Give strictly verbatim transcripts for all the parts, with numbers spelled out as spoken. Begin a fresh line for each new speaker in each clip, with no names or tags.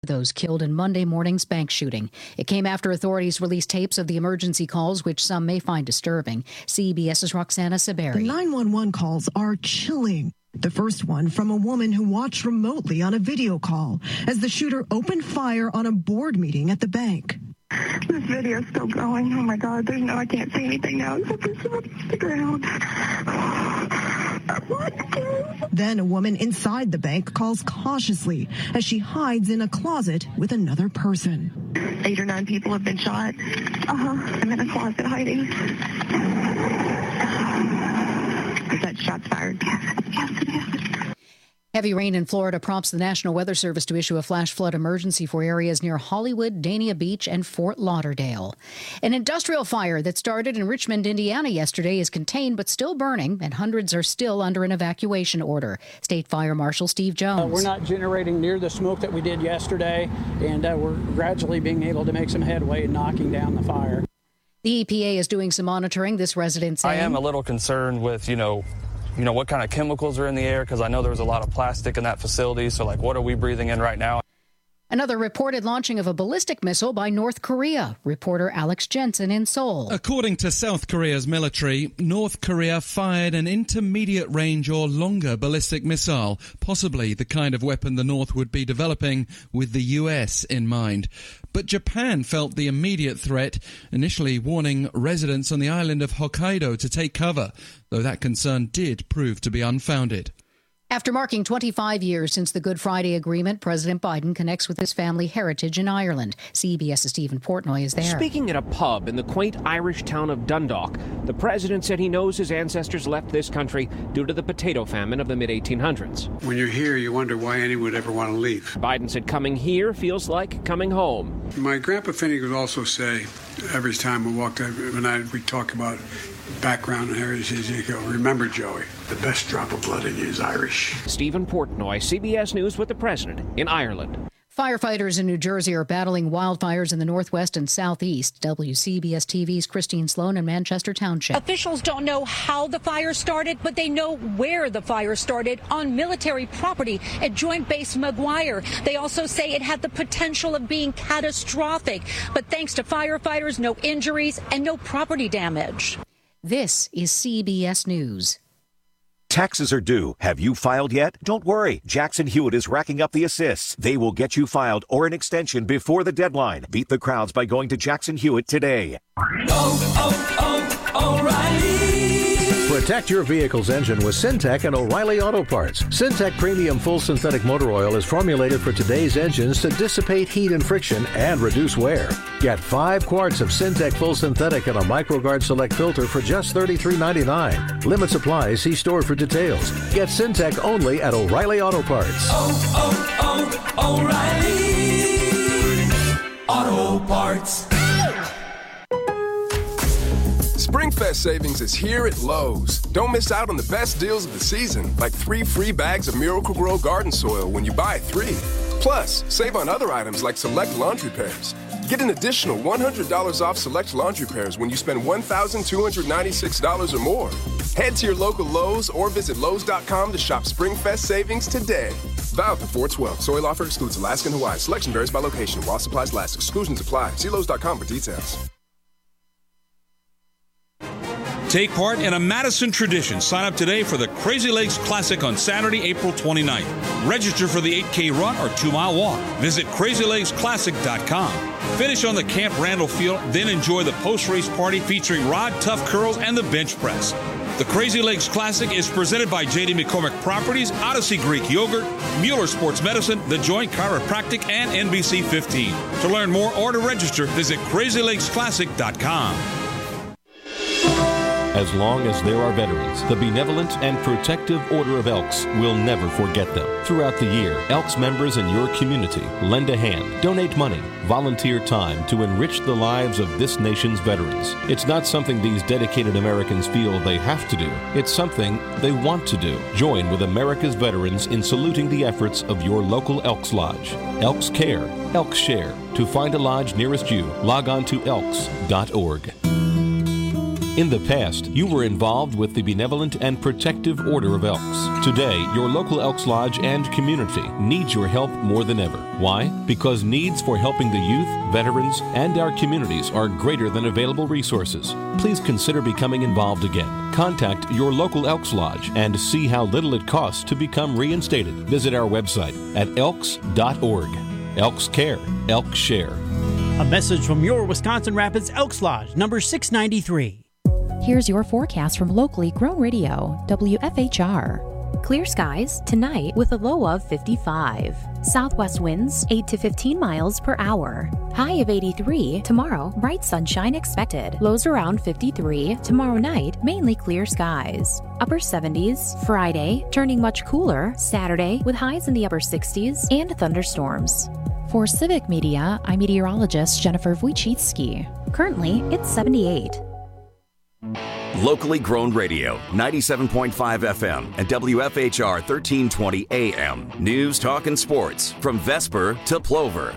those killed in Monday morning's bank shooting. It came after authorities released tapes of the emergency calls, which some may find disturbing. CBS's Roxana Saberi.
The nine one one calls are chilling. The first one from a woman who watched remotely on a video call as the shooter opened fire on a board meeting at the bank.
This video is still going. Oh my God, there's no, I can't see anything now except for somebody on the ground.
Then a woman inside the bank calls cautiously as she hides in a closet with another person.
Eight or nine people have been shot. Uh-huh. I'm in a closet hiding. Is that shots fired? Yes, yes, it is.
Heavy rain in Florida prompts the National Weather Service to issue a flash flood emergency for areas near Hollywood, Dania Beach, and Fort Lauderdale. An industrial fire that started in Richmond, Indiana yesterday is contained but still burning, and hundreds are still under an evacuation order. State Fire Marshal Steve Jones.
Uh, we're not generating near the smoke that we did yesterday, and uh, we're gradually being able to make some headway in knocking down the fire.
The E P A is doing some monitoring. This resident saying,
I am a little concerned with, you know, you know, what kind of chemicals are in the air, because I know there was a lot of plastic in that facility. So, like, what are we breathing in right now?
Another reported launching of a ballistic missile by North Korea. Reporter Alex Jensen in Seoul.
According to South Korea's military, North Korea fired an intermediate range or longer ballistic missile, possibly the kind of weapon the North would be developing with the U S in mind. But Japan felt the immediate threat, initially warning residents on the island of Hokkaido to take cover, though that concern did prove to be unfounded.
After marking twenty-five years since the Good Friday Agreement, President Biden connects with his family heritage in Ireland. CBS's Stephen Portnoy is there.
Speaking at a pub in the quaint Irish town of Dundalk, the president said he knows his ancestors left this country due to the potato famine of the mid eighteen hundreds.
When you're here, you wonder why anyone would ever want to leave.
Biden said coming here feels like coming home.
My grandpa Finney would also say, every time we walked, when I, we talk about background and heritage, you go, remember, Joey, the best drop of blood in you is Irish.
Stephen Portnoy, C B S News with the president in Ireland.
Firefighters in New Jersey are battling wildfires in the northwest and southeast. W C B S T V's Christine Sloan in Manchester Township.
Officials don't know how the fire started, but they know where the fire started, on military property at Joint Base McGuire. They also say it had the potential of being catastrophic, but thanks to firefighters, no injuries and no property damage.
This is C B S News.
Taxes are due. Have you filed yet? Don't worry. Jackson Hewitt is racking up the assists. They will get you filed or an extension before the deadline. Beat the crowds by going to Jackson Hewitt today.
Oh, oh, oh, O'Reilly. Protect your vehicle's engine with Syntec and O'Reilly Auto Parts. Syntec Premium Full Synthetic Motor Oil is formulated for today's engines to dissipate heat and friction and reduce wear. Get five quarts of Syntec Full Synthetic and a MicroGuard Select filter for just thirty-three dollars and ninety-nine cents. Limit supply. See store for details. Get Syntec only at O'Reilly Auto Parts.
Oh, oh, oh, O'Reilly Auto Parts.
SpringFest savings is here at Lowe's. Don't miss out on the best deals of the season, like three free bags of Miracle-Gro garden soil when you buy three. Plus, save on other items like select laundry pairs. Get an additional one hundred dollars off select laundry pairs when you spend one thousand two hundred ninety-six dollars or more. Head to your local Lowe's or visit Lowe's dot com to shop SpringFest savings today. Valid before twelve. Soil offer excludes Alaska and Hawaii. Selection varies by location. While supplies last, exclusions apply. See Lowe's dot com for details.
Take part in a Madison tradition. Sign up today for the Crazy Lakes Classic on Saturday, April twenty-ninth. Register for the eight K run or two mile walk. Visit crazy lakes classic dot com. Finish on the Camp Randall field, then enjoy the post-race party featuring Rod Tough Curls and the bench press. The Crazy Lakes Classic is presented by J D McCormick Properties, Odyssey Greek Yogurt, Mueller Sports Medicine, The Joint Chiropractic, and N B C fifteen. To learn more or to register, visit crazy lakes classic dot com.
As long as there are veterans, the Benevolent and Protective Order of Elks will never forget them. Throughout the year, Elks members in your community lend a hand, donate money, volunteer time to enrich the lives of this nation's veterans. It's not something these dedicated Americans feel they have to do. It's something they want to do. Join with America's veterans in saluting the efforts of your local Elks Lodge. Elks Care, Elks Share. To find a lodge nearest you, log on to elks dot org. In the past, you were involved with the Benevolent and Protective Order of Elks. Today, your local Elks Lodge and community needs your help more than ever. Why? Because needs for helping the youth, veterans, and our communities are greater than available resources. Please consider becoming involved again. Contact your local Elks Lodge and see how little it costs to become reinstated. Visit our website at elks dot org. Elks Care. Elks Share.
A message from your Wisconsin Rapids Elks Lodge, number six ninety-three.
Here's your forecast from locally grown radio, W F H R. Clear skies tonight with a low of fifty-five. Southwest winds eight to fifteen miles per hour. High of eighty-three. Tomorrow, bright sunshine expected. Lows around fifty-three. Tomorrow night, mainly clear skies. Upper seventies. Friday, turning much cooler. Saturday, with highs in the upper sixties and thunderstorms. For Civic Media, I'm meteorologist Jennifer Wojcicki. Currently, it's seventy-eight.
Locally grown radio, ninety-seven point five F M and W F H R thirteen twenty A M. News, talk, and sports from Vesper to Plover.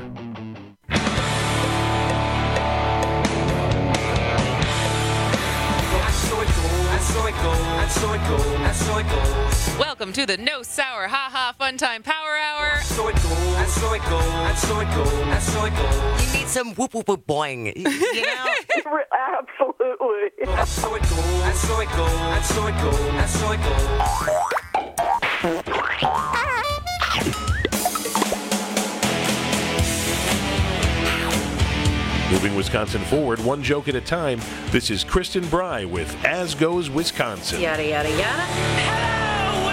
Welcome to the No Sour Ha Ha Fun Time Power Hour.
So it goes, and so it goes, and so it goes, and so it goes.
You need some whoop whoop whoop boing. You know?
Absolutely. And so it goes, and so it goes, and so it goes, and so it
goes. Moving Wisconsin forward, one joke at a time. This is Kristen Bry with As Goes Wisconsin.
Yada, yada, yada. Hello,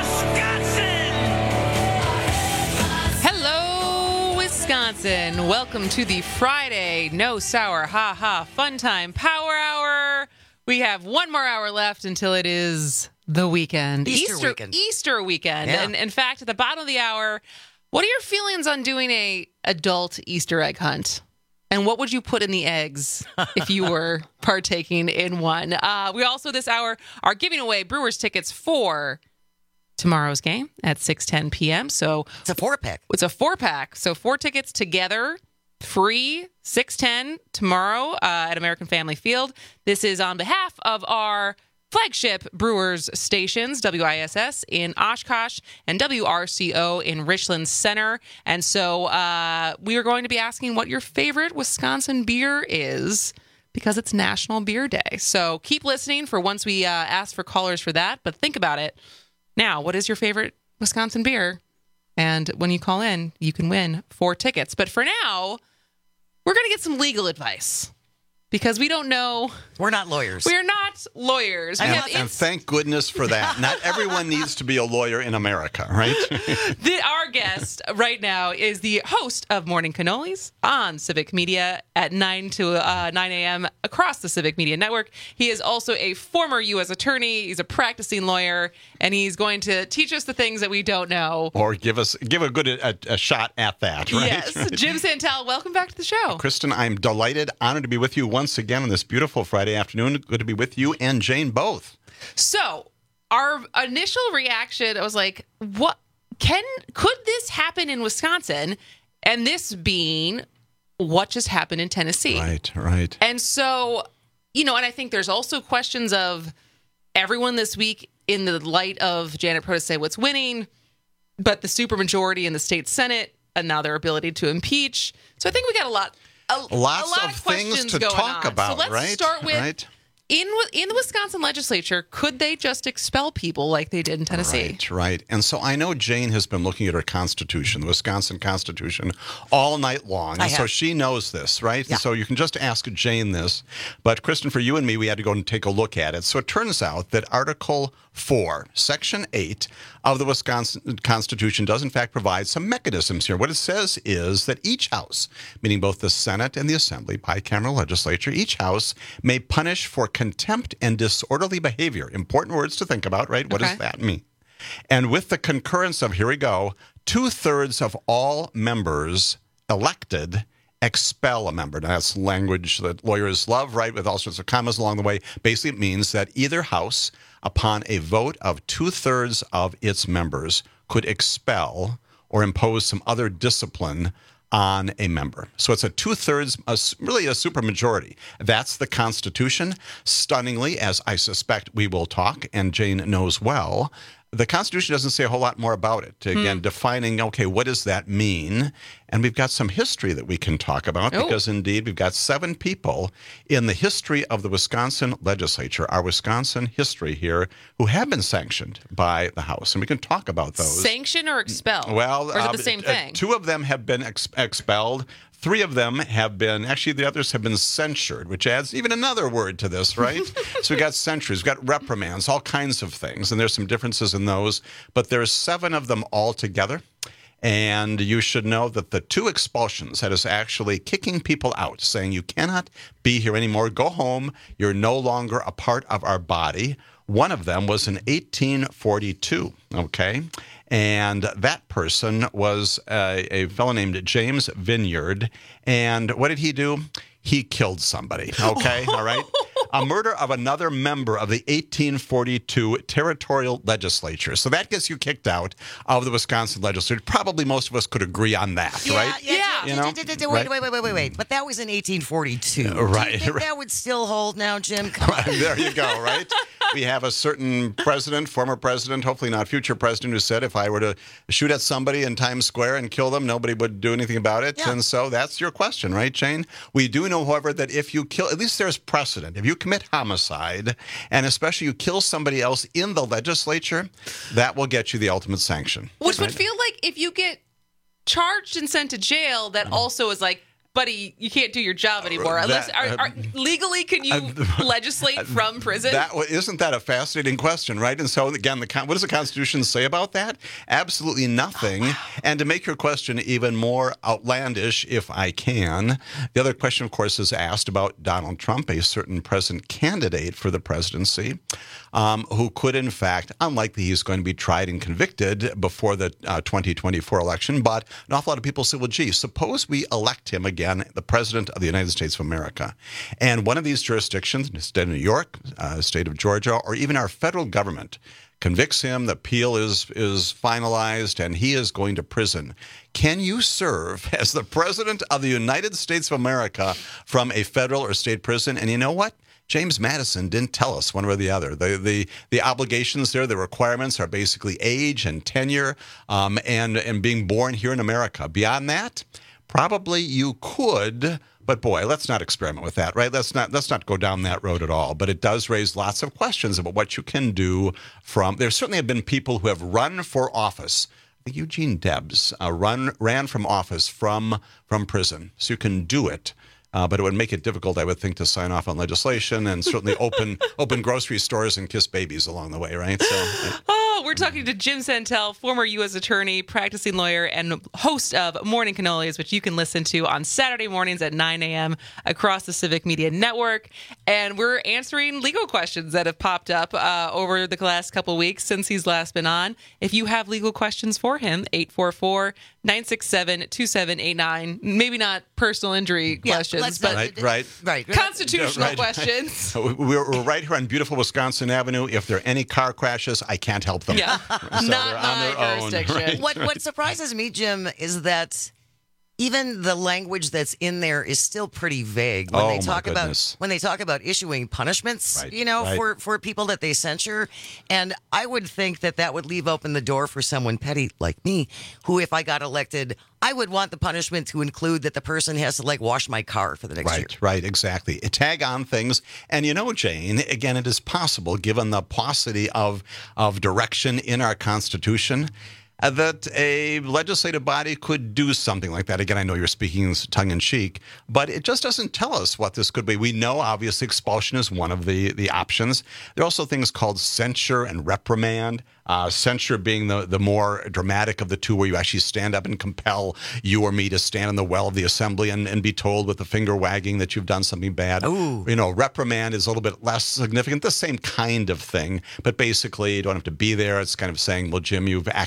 Wisconsin! Hello, Wisconsin. Welcome to the Friday No Sour Ha Ha Fun Time Power Hour. We have one more hour left until it is the weekend.
Easter,
Easter
weekend.
Easter weekend.
Yeah.
And in fact, at the bottom of the hour, what are your feelings on doing a adult Easter egg hunt? And what would you put in the eggs if you were partaking in one? Uh, we also, this hour, are giving away Brewers tickets for tomorrow's game at six ten p.m. So
it's a four-pack.
It's a four-pack. So four tickets together, free, six ten tomorrow uh, at American Family Field. This is on behalf of our flagship Brewers stations, W I S S in Oshkosh and W R C O in Richland Center. And so uh, we are going to be asking what your favorite Wisconsin beer is because it's National Beer Day. So keep listening for once we uh, ask for callers for that. But think about it. Now, what is your favorite Wisconsin beer? And when you call in, you can win four tickets. But for now, we're going to get some legal advice. Because we don't know.
We're not lawyers.
We're not lawyers. We
And,
have
and
ins-
thank goodness for that. Not everyone needs to be a lawyer in America, right?
the, our guest right now is the host of Morning Cannolis on Civic Media at nine to nine a.m. across the Civic Media Network. He is also a former U S attorney. He's a practicing lawyer, and he's going to teach us the things that we don't know.
Or give us give a good a, a shot at that, right?
Yes. Jim Santel, welcome back to the show.
Kristen, I'm delighted, honored to be with you once again on this beautiful Friday afternoon. Good to be with you and Jane both.
So, our initial reaction, I was like, what can could this happen in Wisconsin? And this being what just happened in Tennessee.
Right, right.
And so, you know, and I think there's also questions of everyone this week in the light of Janet Protasewicz winning, but the supermajority in the state Senate and now their ability to impeach. So I think we got a lot A,
Lots
a lot
of,
of
things to
going
talk
on.
about,
so let's
right?
start with
right?
in in the Wisconsin legislature, could they just expel people like they did in Tennessee?
Right, right. And so I know Jane has been looking at her Constitution, the Wisconsin Constitution, all night long. And
I
so
have.
she knows this, right?
Yeah.
And so you can just ask Jane this. But Kristen, for you and me, we had to go and take a look at it. So it turns out that Article four, Section eight of the Wisconsin Constitution does in fact provide some mechanisms here. What it says is that each house, meaning both the Senate and the Assembly, bicameral legislature, each house may punish for contempt and disorderly behavior. Important words to think about, right? What
Okay.
does that mean? And with the concurrence of, here we go, two-thirds of all members elected expel a member. Now, that's language that lawyers love, right, with all sorts of commas along the way. Basically, it means that either house, upon a vote of two-thirds of its members, could expel or impose some other discipline on a member. So it's a two-thirds, a, really a supermajority. That's the Constitution. Stunningly, as I suspect we will talk, and Jane knows well, the Constitution doesn't say a whole lot more about it. Again, hmm. defining, okay, what does that mean? And we've got some history that we can talk about oh. because, indeed, we've got seven people in the history of the Wisconsin legislature, our Wisconsin history here, who have been sanctioned by the House. And we can talk about those.
Sanction or expel?
Well,
or is it
uh,
the same thing?
Uh, two of them have been ex- expelled. Three of them have been, actually the others have been censured, which adds even another word to this, right? So we got censures, we got reprimands, all kinds of things, and there's some differences in those, but there's seven of them all together. And you should know that the two expulsions, that is actually kicking people out, saying you cannot be here anymore, go home, you're no longer a part of our body. One of them was in eighteen forty-two, okay? And that person was a, a fellow named James Vineyard. And what did he do? He killed somebody, okay? All right? A murder of another member of the eighteen forty-two territorial legislature. So that gets you kicked out of the Wisconsin legislature. Probably most of us could agree on that,
yeah,
right?
Yeah,
yeah.
You know? Wait,
right?
wait, wait, wait, wait, wait. But that was in eighteen forty-two.
Uh, right.
Do you think
right.
that would still hold now, Jim? Come on.
There you go, right? We have a certain president, former president, hopefully not future president, who said if I were to shoot at somebody in Times Square and kill them, nobody would do anything about it.
Yeah.
And so that's your question, right, Jane? We do know, however, that if you kill, at least there's precedent. If you commit homicide, and especially you kill somebody else in the legislature, that will get you the ultimate sanction.
Which
right?
would feel like if you get charged and sent to jail, that also is like, buddy, you can't do your job anymore. Unless,
That,
are, are, legally, can you
uh,
legislate from prison?
That isn't that a fascinating question, right? And so again, the what does the Constitution say about that? Absolutely nothing. Oh, wow. And to make your question even more outlandish, if I can, the other question, of course, is asked about Donald Trump, a certain present candidate for the presidency, um, who could, in fact, unlikely he's going to be tried and convicted before the uh, twenty twenty-four election, but an awful lot of people say, well, gee, suppose we elect him again. Again, the President of the United States of America. And one of these jurisdictions, the state of New York, uh, state of Georgia, or even our federal government, convicts him, the appeal is, is finalized, and he is going to prison. Can you serve as the President of the United States of America from a federal or state prison? And you know what? James Madison didn't tell us one way or the other. The the the obligations there, the requirements are basically age and tenure um, and, and being born here in America. Beyond that, probably you could, but boy, let's not experiment with that, right? Let's not let's not go down that road at all. But it does raise lots of questions about what you can do from. There certainly have been people who have run for office. I think Eugene Debs uh, run ran from office from from prison, so you can do it. Uh, but it would make it difficult, I would think, to sign off on legislation and certainly open open grocery stores and kiss babies along the way, right? So.
Oh, we're talking to Jim Santel, former U S attorney, practicing lawyer, and host of Morning Cannolis, which you can listen to on Saturday mornings at nine a.m. across the Civic Media Network. And we're answering legal questions that have popped up uh, over the last couple weeks since he's last been on. If you have legal questions for him, eight four four, nine six seven, two seven eight nine. Maybe not personal injury yeah, questions, but
right, right,
right.
constitutional
right.
questions.
We're, we're right here on beautiful Wisconsin Avenue. If there are any car crashes, I can't help them.
Yeah,
so
not my jurisdiction.
Own, right?
What What surprises me, Jim, is that even the language that's in there is still pretty vague when
oh,
they talk
my
about
goodness.
when they talk about issuing punishments,
right,
you know,
right.
for, for people that they censure. And I would think that that would leave open the door for someone petty like me, who, if I got elected, I would want the punishment to include that the person has to like wash my car for the next
right,
year.
Right, exactly. Tag on things. And you know, Jane, again, it is possible, given the paucity of, of direction in our Constitution, Uh, that a legislative body could do something like that. Again, I know you're speaking tongue-in-cheek, but it just doesn't tell us what this could be. We know, obviously, expulsion is one of the, the options. There are also things called censure and reprimand. Uh, censure being the, the more dramatic of the two, where you actually stand up and compel you or me to stand in the well of the assembly and, and be told with the finger wagging that you've done something bad.
Ooh.
You know, reprimand is a little bit less significant, the same kind of thing, but basically you don't have to be there. It's kind of saying, well, Jim, you've acted badly.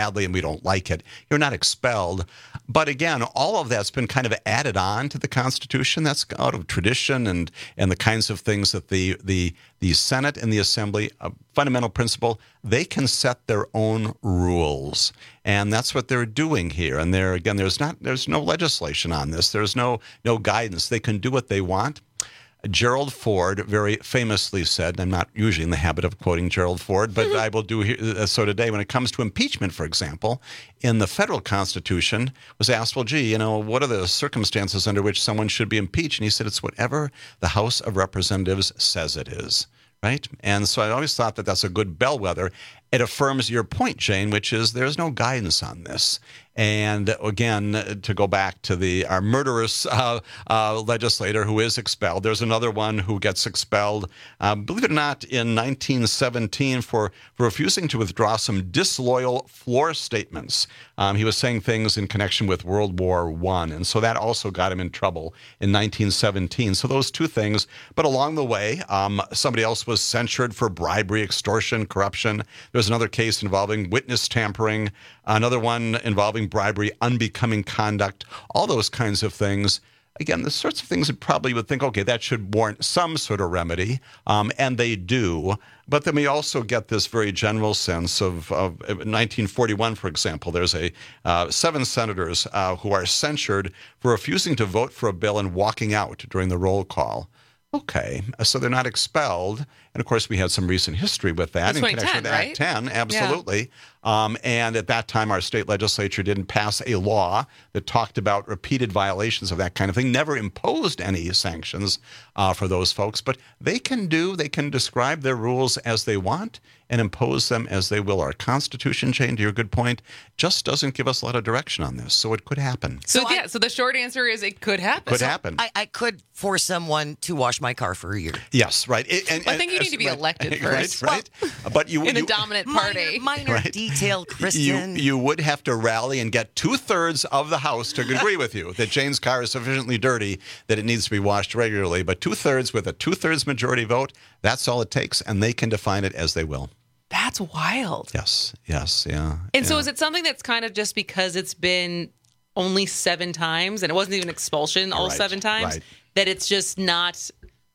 badly and we don't like it, you're not expelled. But again, all of that's been kind of added on to the Constitution. That's out of tradition and and the kinds of things that the the the Senate and the Assembly, a fundamental principle, they can set their own rules. And that's what they're doing here. And there again, there's not there's no legislation on this. There's no no guidance. They can do what they want. Gerald Ford very famously said, I'm not usually in the habit of quoting Gerald Ford, but I will do here, so today, when it comes to impeachment, for example, in the federal Constitution, was asked, well, gee, you know, what are the circumstances under which someone should be impeached? And he said, it's whatever the House of Representatives says it is, right? And so I always thought that that's a good bellwether. It affirms your point, Jane, which is there's no guidance on this. And again, to go back to the our murderous uh, uh, legislator who is expelled, there's another one who gets expelled, uh, believe it or not, in nineteen seventeen for, for refusing to withdraw some disloyal floor statements. Um, he was saying things in connection with World War One, and so that also got him in trouble in nineteen seventeen. So those two things. But along the way, um, somebody else was censured for bribery, extortion, corruption. There was another case involving witness tampering, another one involving bribery, unbecoming conduct, all those kinds of things. Again, the sorts of things that probably would think, okay, that should warrant some sort of remedy, um, and they do. But then we also get this very general sense of, of nineteen forty-one, for example, there's a uh, seven senators uh, who are censured for refusing to vote for a bill and walking out during the roll call. Okay, so they're not expelled. And, of course, we had some recent history with that in connection with Act ten, absolutely. Yeah. Um, and at that time, our state legislature didn't pass a law that talked about repeated violations of that kind of thing, never imposed any sanctions uh, for those folks. But they can do, they can describe their rules as they want and impose them as they will. Our Constitution, Jane, to your good point, just doesn't give us a lot of direction on this. So it could happen.
So,
So
yeah,
I-
so the short answer is it could happen.
Could happen.
I, I could force someone to wash my car for a year.
Yes, right. It- and-
I think you
and-
need to be
right,
elected first.
Right, right. But you,
In
you
a dominant party.
Minor, minor
Right.
detail, Kristen.
You, you would have to rally and get two-thirds of the House to agree with you that Jane's car is sufficiently dirty that it needs to be washed regularly. But two-thirds with a two-thirds majority vote, that's all it takes, and they can define it as they will.
That's wild.
Yes, yes, yeah.
And so
yeah.
is it something that's kind of just because it's been only seven times and it wasn't even expulsion all
Right,
seven times,
right.
that it's just not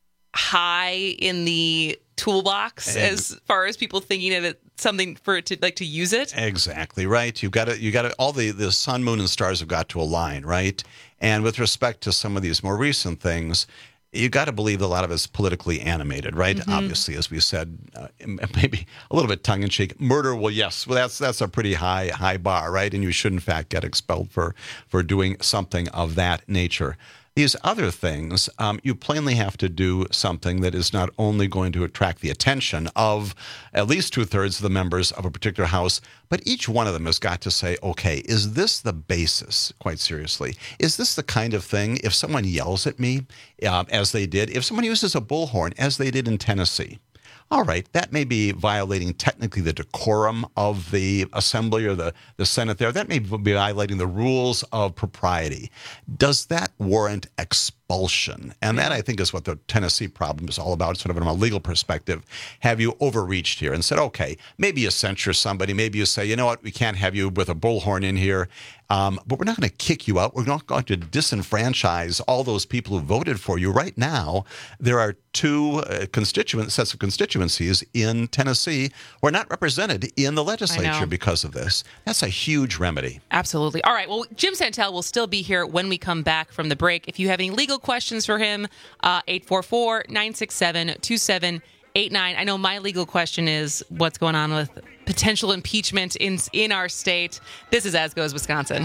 high in the toolbox
And-
as far as people thinking of it something for it to like to use it?
Exactly right. You've got to, you got to, all the, the sun, moon, and stars have got to align, right? And with respect to some of these more recent things, you got to believe a lot of it's politically animated, right?
Mm-hmm.
Obviously, as we said, uh, maybe a little bit tongue in cheek. Murder, well, yes, well, that's that's a pretty high high bar, right? And you should, in fact, get expelled for for doing something of that nature. These other things, um, you plainly have to do something that is not only going to attract the attention of at least two-thirds of the members of a particular House, but each one of them has got to say, okay, is this the basis, quite seriously? Is this the kind of thing, if someone yells at me, uh, as they did, if someone uses a bullhorn, as they did in Tennessee, all right, that may be violating technically the decorum of the assembly or the, the Senate there. That may be violating the rules of propriety. Does that warrant expulsion? And that, I think, is what the Tennessee problem is all about, sort of from a legal perspective. Have you overreached here and said, okay, maybe you censure somebody. Maybe you say, you know what, we can't have you with a bullhorn in here. Um, but we're not going to kick you out. We're not going to disenfranchise all those people who voted for you. Right now, there are two uh, constituent sets of constituencies in Tennessee who are not represented in the legislature because of this. That's a huge remedy.
Absolutely. All right. Well, Jim Santel will still be here when we come back from the break. If you have any legal questions for him, uh, eight four four, nine six seven, two seven eight nine. I know my legal question is what's going on with potential impeachment in in our state. This is As Goes Wisconsin.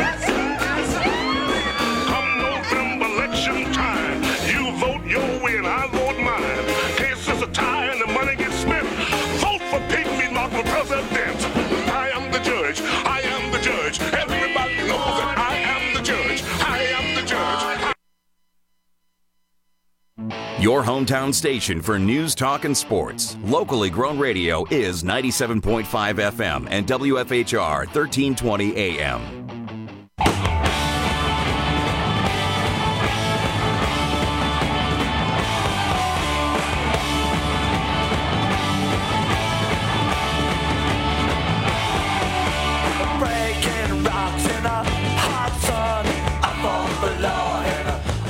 Come November election time, you vote your way and I vote mine. Case is a tie and the money gets spent. Vote for Pete Meatloaf for president. I am the judge. I am the judge. Everybody knows that I am the judge. I am the judge.
Your hometown station for news, talk, and sports. Locally grown radio is ninety-seven point five F M and W F H R thirteen twenty A M.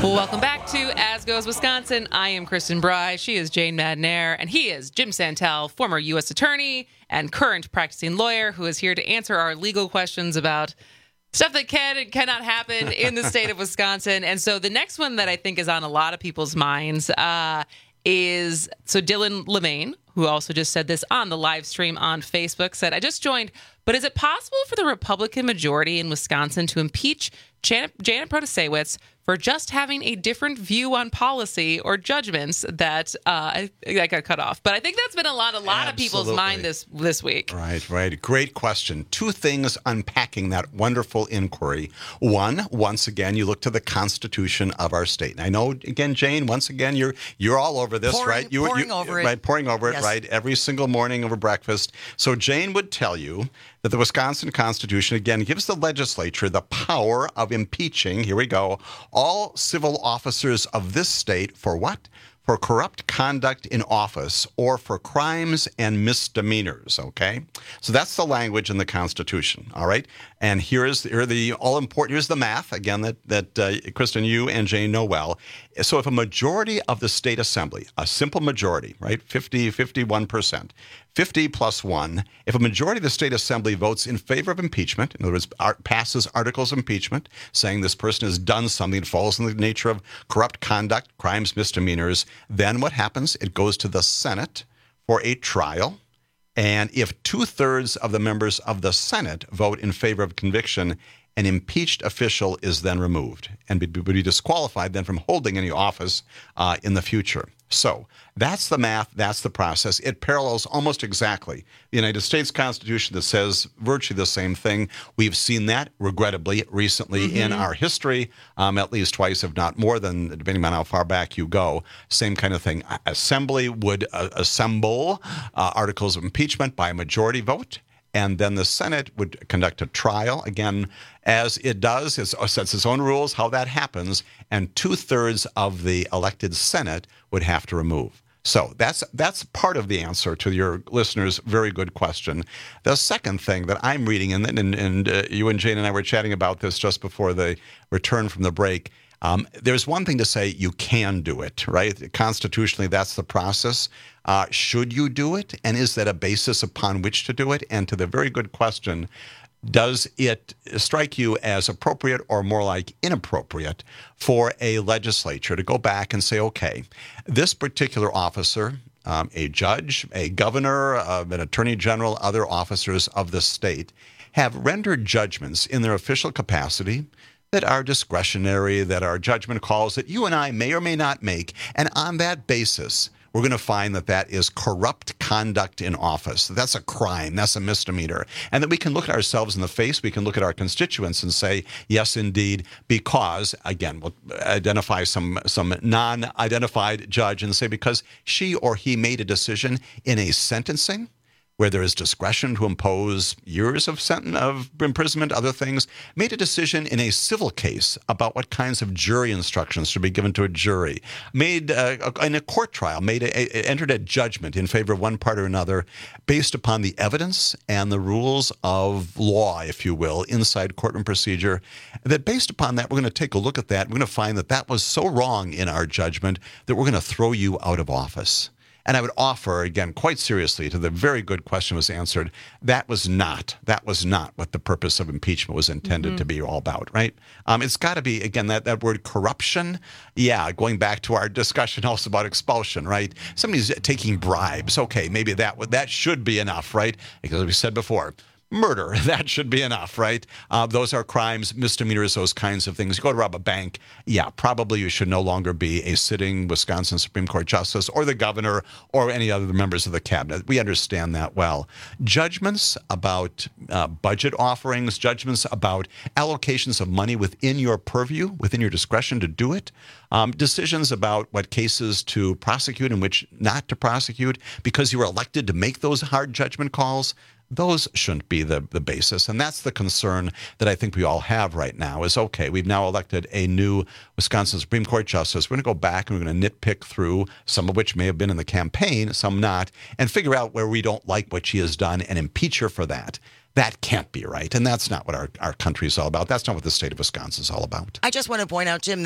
Well, welcome back to As Goes Wisconsin. I am Kristen Bry. She is Jane Madnair. And he is Jim Santel, former U S attorney and current practicing lawyer who is here to answer our legal questions about stuff that can and cannot happen in the state of Wisconsin. And so the next one that I think is on a lot of people's minds uh, is, so Dylan Lemaine, who also just said this on the live stream on Facebook, said, I just joined, but is it possible for the Republican majority in Wisconsin to impeach Janet, Janet Protasewicz for just having a different view on policy or judgments that uh, I got cut off? But I think that's been a lot, a lot of people's mind this this week.
Right, right. Great question. Two things unpacking that wonderful inquiry. One, once again, you look to the Constitution of our state. And I know, again, Jane, once again, you're you're all over this,
pouring,
right? You,
pouring
you,
over it.
Right, pouring over it,
yes.
right? Every single morning over breakfast. So Jane would tell you that the Wisconsin Constitution, again, gives the legislature the power of impeaching, here we go, all civil officers of this state for what? For corrupt conduct in office or for crimes and misdemeanors, okay? So that's the language in the Constitution, all right? And here's here are the all important, here's the math, again, that, that uh, Kristen, you and Jane know well. So if a majority of the state assembly, a simple majority, right, fifty, fifty-one percent, fifty plus one, if a majority of the state assembly votes in favor of impeachment, in other words, passes articles of impeachment, saying this person has done something that falls in the nature of corrupt conduct, crimes, misdemeanors, then what happens? It goes to the Senate for a trial. And if two-thirds of the members of the Senate vote in favor of conviction, an impeached official is then removed and would be disqualified then from holding any office uh, in the future. So that's the math. That's the process. It parallels almost exactly the United States Constitution that says virtually the same thing. We've seen that, regrettably, recently mm-hmm. in our history, um, at least twice, if not more than, depending on how far back you go. Same kind of thing. Assembly would uh, assemble uh, articles of impeachment by a majority vote. And then the Senate would conduct a trial, again, as it does, it sets its own rules, how that happens, and two-thirds of the elected Senate would have to remove. So that's that's part of the answer to your listener's very good question. The second thing that I'm reading, and, and, and uh, you and Jane and I were chatting about this just before the return from the break, Um, there's one thing to say you can do it, right? Constitutionally, that's the process. Uh, should you do it? And is that a basis upon which to do it? And to the very good question, does it strike you as appropriate or more like inappropriate for a legislature to go back and say, okay, this particular officer, um, a judge, a governor, uh, an attorney general, other officers of the state have rendered judgments in their official capacity that are discretionary, that are judgment calls that you and I may or may not make. And on that basis, we're going to find that that is corrupt conduct in office. That's a crime. That's a misdemeanor. And that we can look at ourselves in the face. We can look at our constituents and say, yes, indeed, because, again, we'll identify some, some non-identified judge and say because she or he made a decision in a sentencing where there is discretion to impose years of sentence of imprisonment, other things, made a decision in a civil case about what kinds of jury instructions should be given to a jury, made uh, in a court trial, made a, a, entered a judgment in favor of one part or another based upon the evidence and the rules of law, if you will, inside courtroom procedure, that based upon that, we're going to take a look at that. We're going to find that that was so wrong in our judgment that we're going to throw you out of office. And I would offer, again, quite seriously, to the very good question was answered, that was not, that was not what the purpose of impeachment was intended mm-hmm. to be all about, right? Um, it's got to be, again, that, that word corruption, yeah, going back to our discussion also about expulsion, right? Somebody's taking bribes, okay, maybe that that should be enough, right? Because as we said before, murder, that should be enough, right? Uh, those are crimes, misdemeanors, those kinds of things. You go to rob a bank, yeah, probably you should no longer be a sitting Wisconsin Supreme Court justice or the governor or any other members of the cabinet. We understand that well. Judgments about uh, budget offerings, judgments about allocations of money within your purview, within your discretion to do it, um, decisions about what cases to prosecute and which not to prosecute because you were elected to make those hard judgment calls, those shouldn't be the, the basis. And that's the concern that I think we all have right now is, okay, we've now elected a new Wisconsin Supreme Court justice. We're going to go back and we're going to nitpick through, some of which may have been in the campaign, some not, and figure out where we don't like what she has done and impeach her for that. That can't be right. And that's not what our, our country is all about. That's not what the state of Wisconsin is all about.
I just want to point out, Jim, that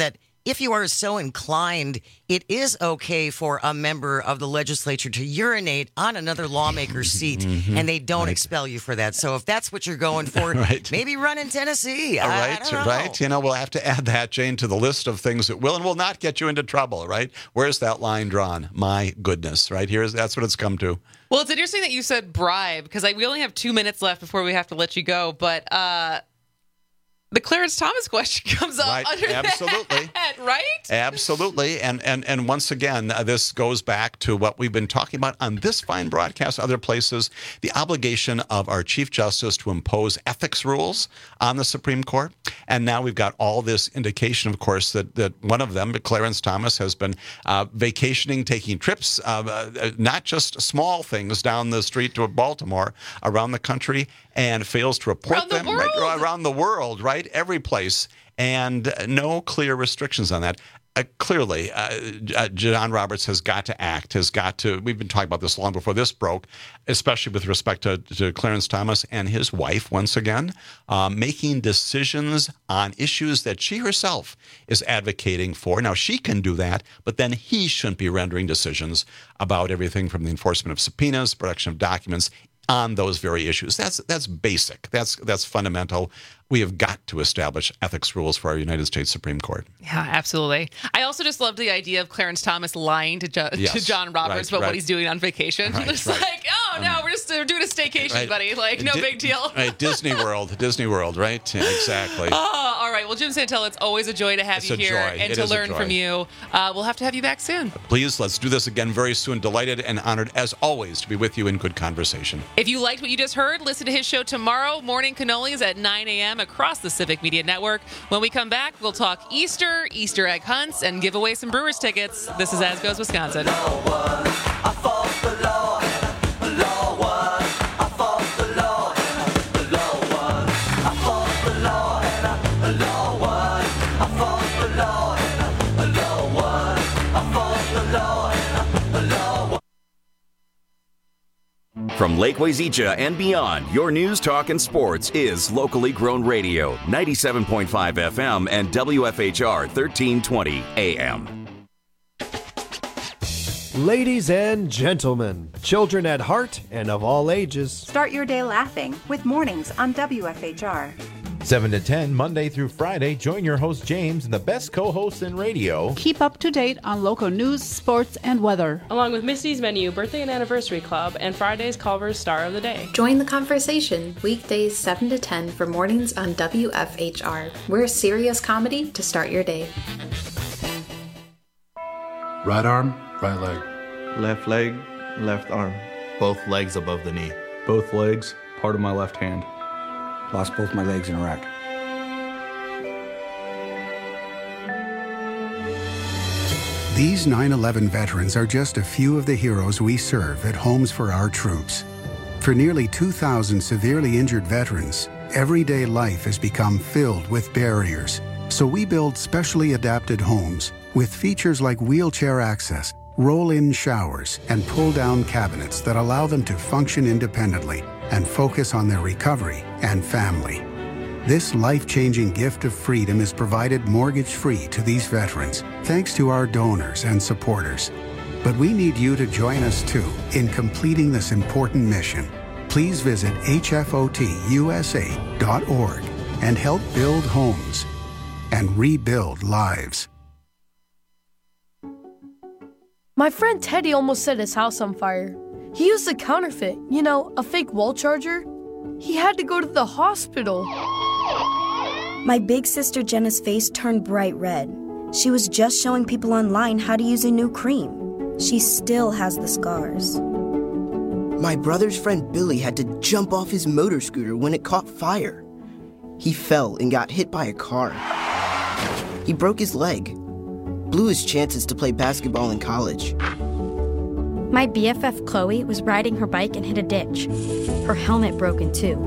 if you are so inclined, it is okay for a member of the legislature to urinate on another lawmaker's seat,
mm-hmm.
and they don't
right.
expel you for that. So if that's what you're going for,
right.
maybe run in Tennessee.
All
I,
right,
I don't know.
right. You know, we'll have to add that, Jane, to the list of things that will and will not get you into trouble, right? Where's that line drawn? My goodness, right? Here's that's what it's come to.
Well, it's interesting that you said bribe, because like, we only have two minutes left before we have to let you go, but uh, the Clarence Thomas question comes up
right.
under
Absolutely.
that, right?
Absolutely. And and and once again, uh, this goes back to what we've been talking about on this fine broadcast, other places, the obligation of our Chief Justice to impose ethics rules on the Supreme Court. And now we've got all this indication, of course, that, that one of them, Clarence Thomas, has been uh, vacationing, taking trips, uh, uh, not just small things down the street to Baltimore, around the country, and fails to report
around
them
the
right, around the world, right? Every place. And no clear restrictions on that. Uh, clearly, uh, uh, John Roberts has got to act, has got to, we've been talking about this long before this broke, especially with respect to, to Clarence Thomas and his wife, once again, uh, making decisions on issues that she herself is advocating for. Now, she can do that, but then he shouldn't be rendering decisions about everything from the enforcement of subpoenas, production of documents, on those very issues. That's that's basic. That's that's fundamental. We have got to establish ethics rules for our United States Supreme Court.
Yeah, absolutely. I also just love the idea of Clarence Thomas lying to, jo-
yes,
to John Roberts
right,
about
right.
what he's doing on vacation.
Right,
it's
right.
like, oh, no, we're just uh, doing a staycation,
Right.
buddy. Like, no
Di-
big deal.
Right, Disney World, Disney World, right? Exactly.
Oh, all right. Well, Jim Santel, it's always a joy to have
It's
you
a
here
joy.
and
It
to
is a
learn
joy.
from you. Uh, we'll have to have you back soon.
Please, let's do this again very soon. Delighted and honored, as always, to be with you in good conversation.
If you liked what you just heard, listen to his show tomorrow, Morning Cannolis at nine a.m. across the Civic Media Network. When we come back, we'll talk Easter, Easter egg hunts, and give away some Brewers tickets. This is As Goes Wisconsin.
From Lake Wazeecha and beyond, your news, talk, and sports is locally grown radio, ninety-seven point five F M and W F H R thirteen twenty A M.
Ladies and gentlemen, children at heart and of all ages,
start your day laughing with Mornings on W F H R.
seven to ten, Monday through Friday, join your host James and the best co-hosts in radio.
Keep up to date on local news, sports, and weather.
Along with Misty's Menu Birthday and Anniversary Club and Friday's Culver's Star of the Day.
Join the conversation weekdays seven to ten for Mornings on W F H R. We're serious comedy to start your day.
Right arm, right leg.
Left leg, left arm.
Both legs above the knee.
Both legs, part of my left hand.
Lost both my legs in Iraq.
These nine eleven veterans are just a few of the heroes we serve at Homes for Our Troops. For nearly two thousand severely injured veterans, everyday life has become filled with barriers. So we build specially adapted homes with features like wheelchair access, roll-in showers, and pull-down cabinets that allow them to function independently and focus on their recovery and family. This life-changing gift of freedom is provided mortgage-free to these veterans, thanks to our donors and supporters. But we need you to join us too in completing this important mission. Please visit H F O T U S A dot org and help build homes and rebuild lives.
My friend Teddy almost set his house on fire. He used a counterfeit, you know, a fake wall charger. He had to go to the hospital.
My big sister Jenna's face turned bright red. She was just showing people online how to use a new cream. She still has the scars.
My brother's friend Billy had to jump off his motor scooter when it caught fire. He fell and got hit by a car. He broke his leg, blew his chances to play basketball in college.
My B F F Chloe was riding her bike and hit a ditch. Her helmet broke in two.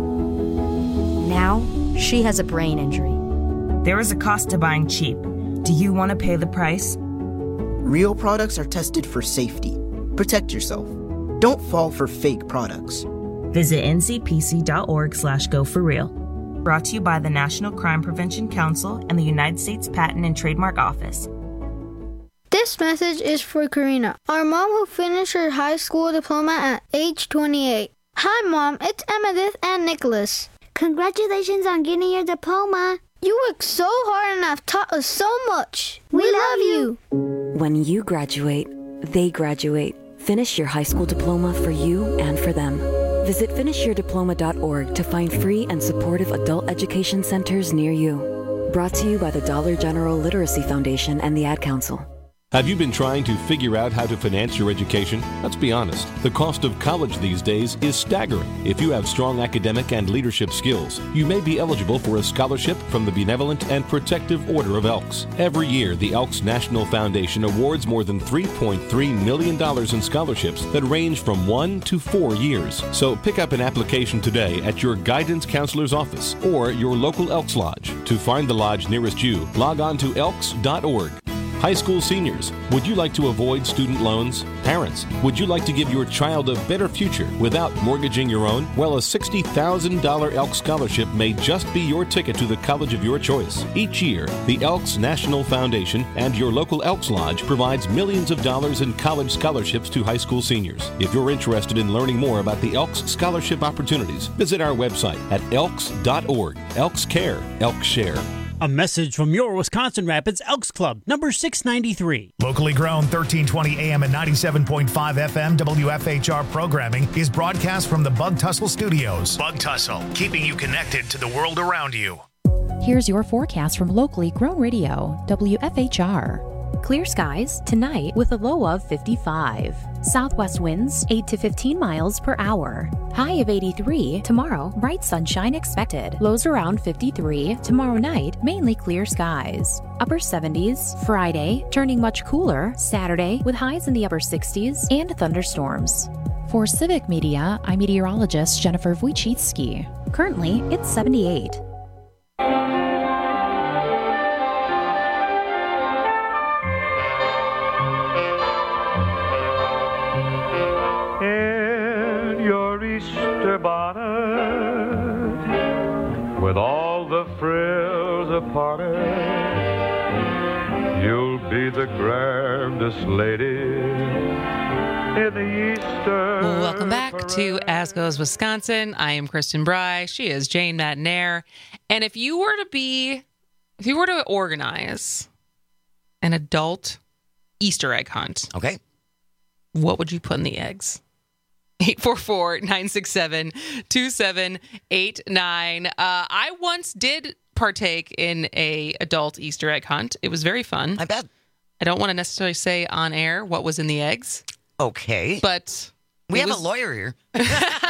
Now, she has a brain injury.
There is a cost to buying cheap. Do you want to pay the price?
Real products are tested for safety. Protect yourself. Don't fall for fake products.
Visit ncpc.org slash go for real. Brought to you by the National Crime Prevention Council and the United States Patent and Trademark Office.
This message is for Karina, our mom who finished her high school diploma at age twenty-eight. Hi, Mom. It's Emmettith and Nicholas.
Congratulations on getting your diploma.
You worked so hard and have taught us so much.
We, we love you.
When you graduate, they graduate. Finish your high school diploma for you and for them. Visit finish your diploma dot org to find free and supportive adult education centers near you. Brought to you by the Dollar General Literacy Foundation and the Ad Council.
Have you been trying to figure out how to finance your education? Let's be honest. The cost of college these days is staggering. If you have strong academic and leadership skills, you may be eligible for a scholarship from the Benevolent and Protective Order of Elks. Every year, the Elks National Foundation awards more than three point three million dollars in scholarships that range from one to four years. So pick up an application today at your guidance counselor's office or your local Elks Lodge. To find the lodge nearest you, log on to elks dot org. High school seniors, would you like to avoid student loans? Parents, would you like to give your child a better future without mortgaging your own? Well, a sixty thousand dollars Elks Scholarship may just be your ticket to the college of your choice. Each year, the Elks National Foundation and your local Elks Lodge provides millions of dollars in college scholarships to high school seniors. If you're interested in learning more about the Elks Scholarship opportunities, visit our website at elks dot org. Elks Care, Elks Share.
A message from your Wisconsin Rapids Elks Club, number six ninety-three.
Locally grown thirteen twenty A M and ninety-seven point five F M W F H R programming is broadcast from the Bug Tussle Studios. Bug Tussle, keeping you connected to the world around you.
Here's your forecast from Locally Grown Radio, W F H R. Clear skies tonight with a low of fifty-five. Southwest winds eight to fifteen miles per hour. High of eighty-three. Tomorrow, bright sunshine expected. Lows around fifty-three. Tomorrow night, mainly clear skies. Upper seventies. Friday, turning much cooler. Saturday, with highs in the upper sixties and thunderstorms. For Civic Media, I'm meteorologist Jennifer Wojcicki. Currently, it's seventy-eight.
Easter bonnet with all the frills apart, you'll be the grandest lady in the Easter.
Welcome back to As Goes Wisconsin. I am Kristen Bry. She is Jane Matinaire. And if you were to be, if you were to organize an adult Easter egg hunt,
okay,
what would you put in the eggs? eight four four, nine six seven, two seven eight nine. Uh, I once did partake in a adult Easter egg hunt. It was very fun.
I bet.
I don't want to necessarily say on air what was in the eggs.
Okay.
But
we have
was,
a lawyer here.
It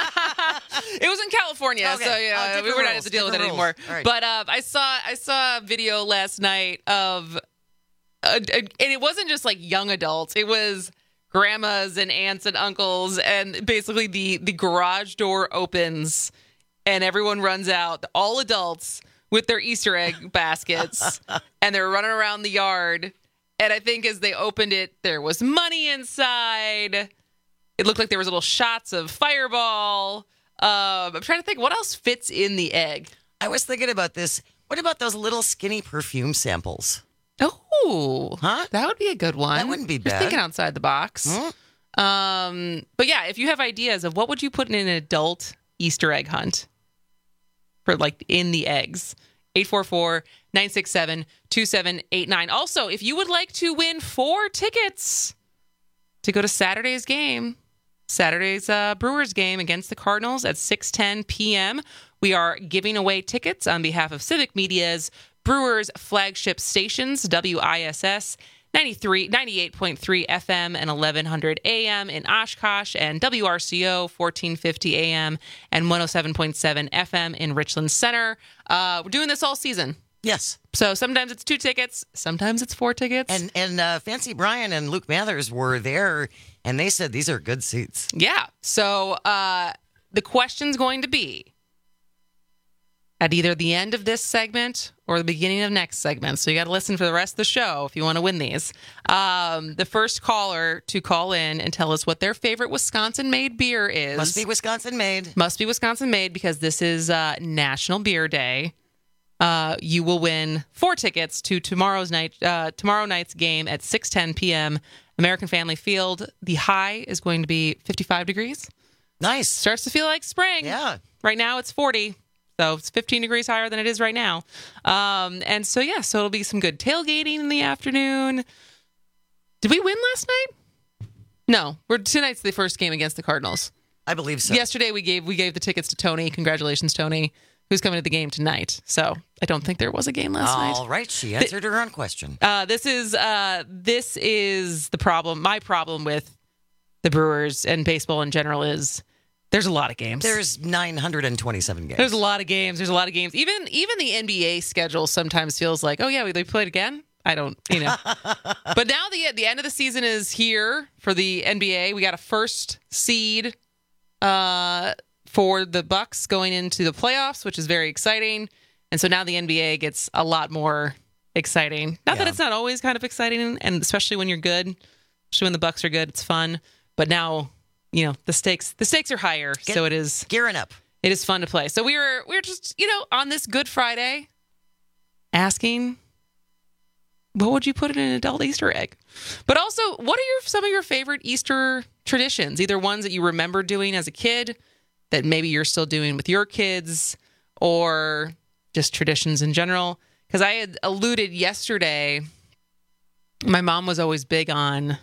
was in California,
okay.
so yeah,
oh,
we were not
rules,
have to deal with it
rules.
anymore.
Right.
But uh, I saw I saw a video last night of, uh, and it wasn't just like young adults. It was grandmas and aunts and uncles, and basically the the garage door opens and everyone runs out, all adults with their Easter egg baskets, and they're running around the yard. And I think as they opened it, there was money inside. It looked like there was little shots of Fireball. Um, I'm trying to think what else fits in the egg.
I was thinking about this. What about those little skinny perfume samples?
Oh, huh? That would be a good one.
That wouldn't be bad.
Just thinking outside the box. Hmm? Um, but yeah, if you have ideas of what would you put in an adult Easter egg hunt for like in the eggs, eight four four, nine six seven, two seven eight nine. Also, if you would like to win four tickets to go to Saturday's game, Saturday's uh, Brewers game against the Cardinals at six ten p.m., we are giving away tickets on behalf of Civic Media's Brewers flagship stations, W I S S ninety-three, ninety-eight point three F M and eleven hundred A M in Oshkosh, and W R C O fourteen fifty A M and one oh seven point seven F M in Richland Center. Uh, we're doing this all season.
Yes.
So sometimes it's two tickets, sometimes it's four tickets.
And and uh, Fancy Brian and Luke Mathers were there, and they said these are good seats.
Yeah. So uh, the question's going to be, at either the end of this segment or the beginning of next segment. So you got to listen for the rest of the show if you want to win these. Um, the first caller to call in and tell us what their favorite Wisconsin-made beer is.
Must be Wisconsin-made.
Must be Wisconsin-made because this is uh, National Beer Day. Uh, you will win four tickets to tomorrow's night, uh, tomorrow night's game at six ten p.m. American Family Field. The high is going to be fifty-five degrees.
Nice.
Starts to feel like spring.
Yeah.
Right now it's forty. So it's fifteen degrees higher than it is right now. Um, and so, yeah, so it'll be some good tailgating in the afternoon. Did we win last night? No. We're tonight's the first game against the Cardinals.
I believe so.
Yesterday we gave we gave the tickets to Tony. Congratulations, Tony, who's coming to the game tonight. So I don't think there was a game last
All
night.
All right. She answered her own question.
Uh, this is uh, this is the problem. My problem with the Brewers and baseball in general is there's a lot of games.
There's nine hundred twenty-seven games.
There's a lot of games. There's a lot of games. Even even the N B A schedule sometimes feels like, oh yeah, they played again. I don't, you know. But now the the end of the season is here for the N B A. We got a first seed uh, for the Bucks going into the playoffs, which is very exciting. And so now the N B A gets a lot more exciting. Not
Yeah.
that it's not always kind of exciting, and especially when you're good, especially when the Bucks are good, it's fun. But now, you know, the stakes the stakes are higher,
Get,
so it is
gearing up.
It is fun to play. So we were we were just, you know, on this Good Friday asking, what would you put in an adult Easter egg? But also, what are your some of your favorite Easter traditions? Either ones that you remember doing as a kid that maybe you're still doing with your kids, or just traditions in general. Because I had alluded yesterday, my mom was always big on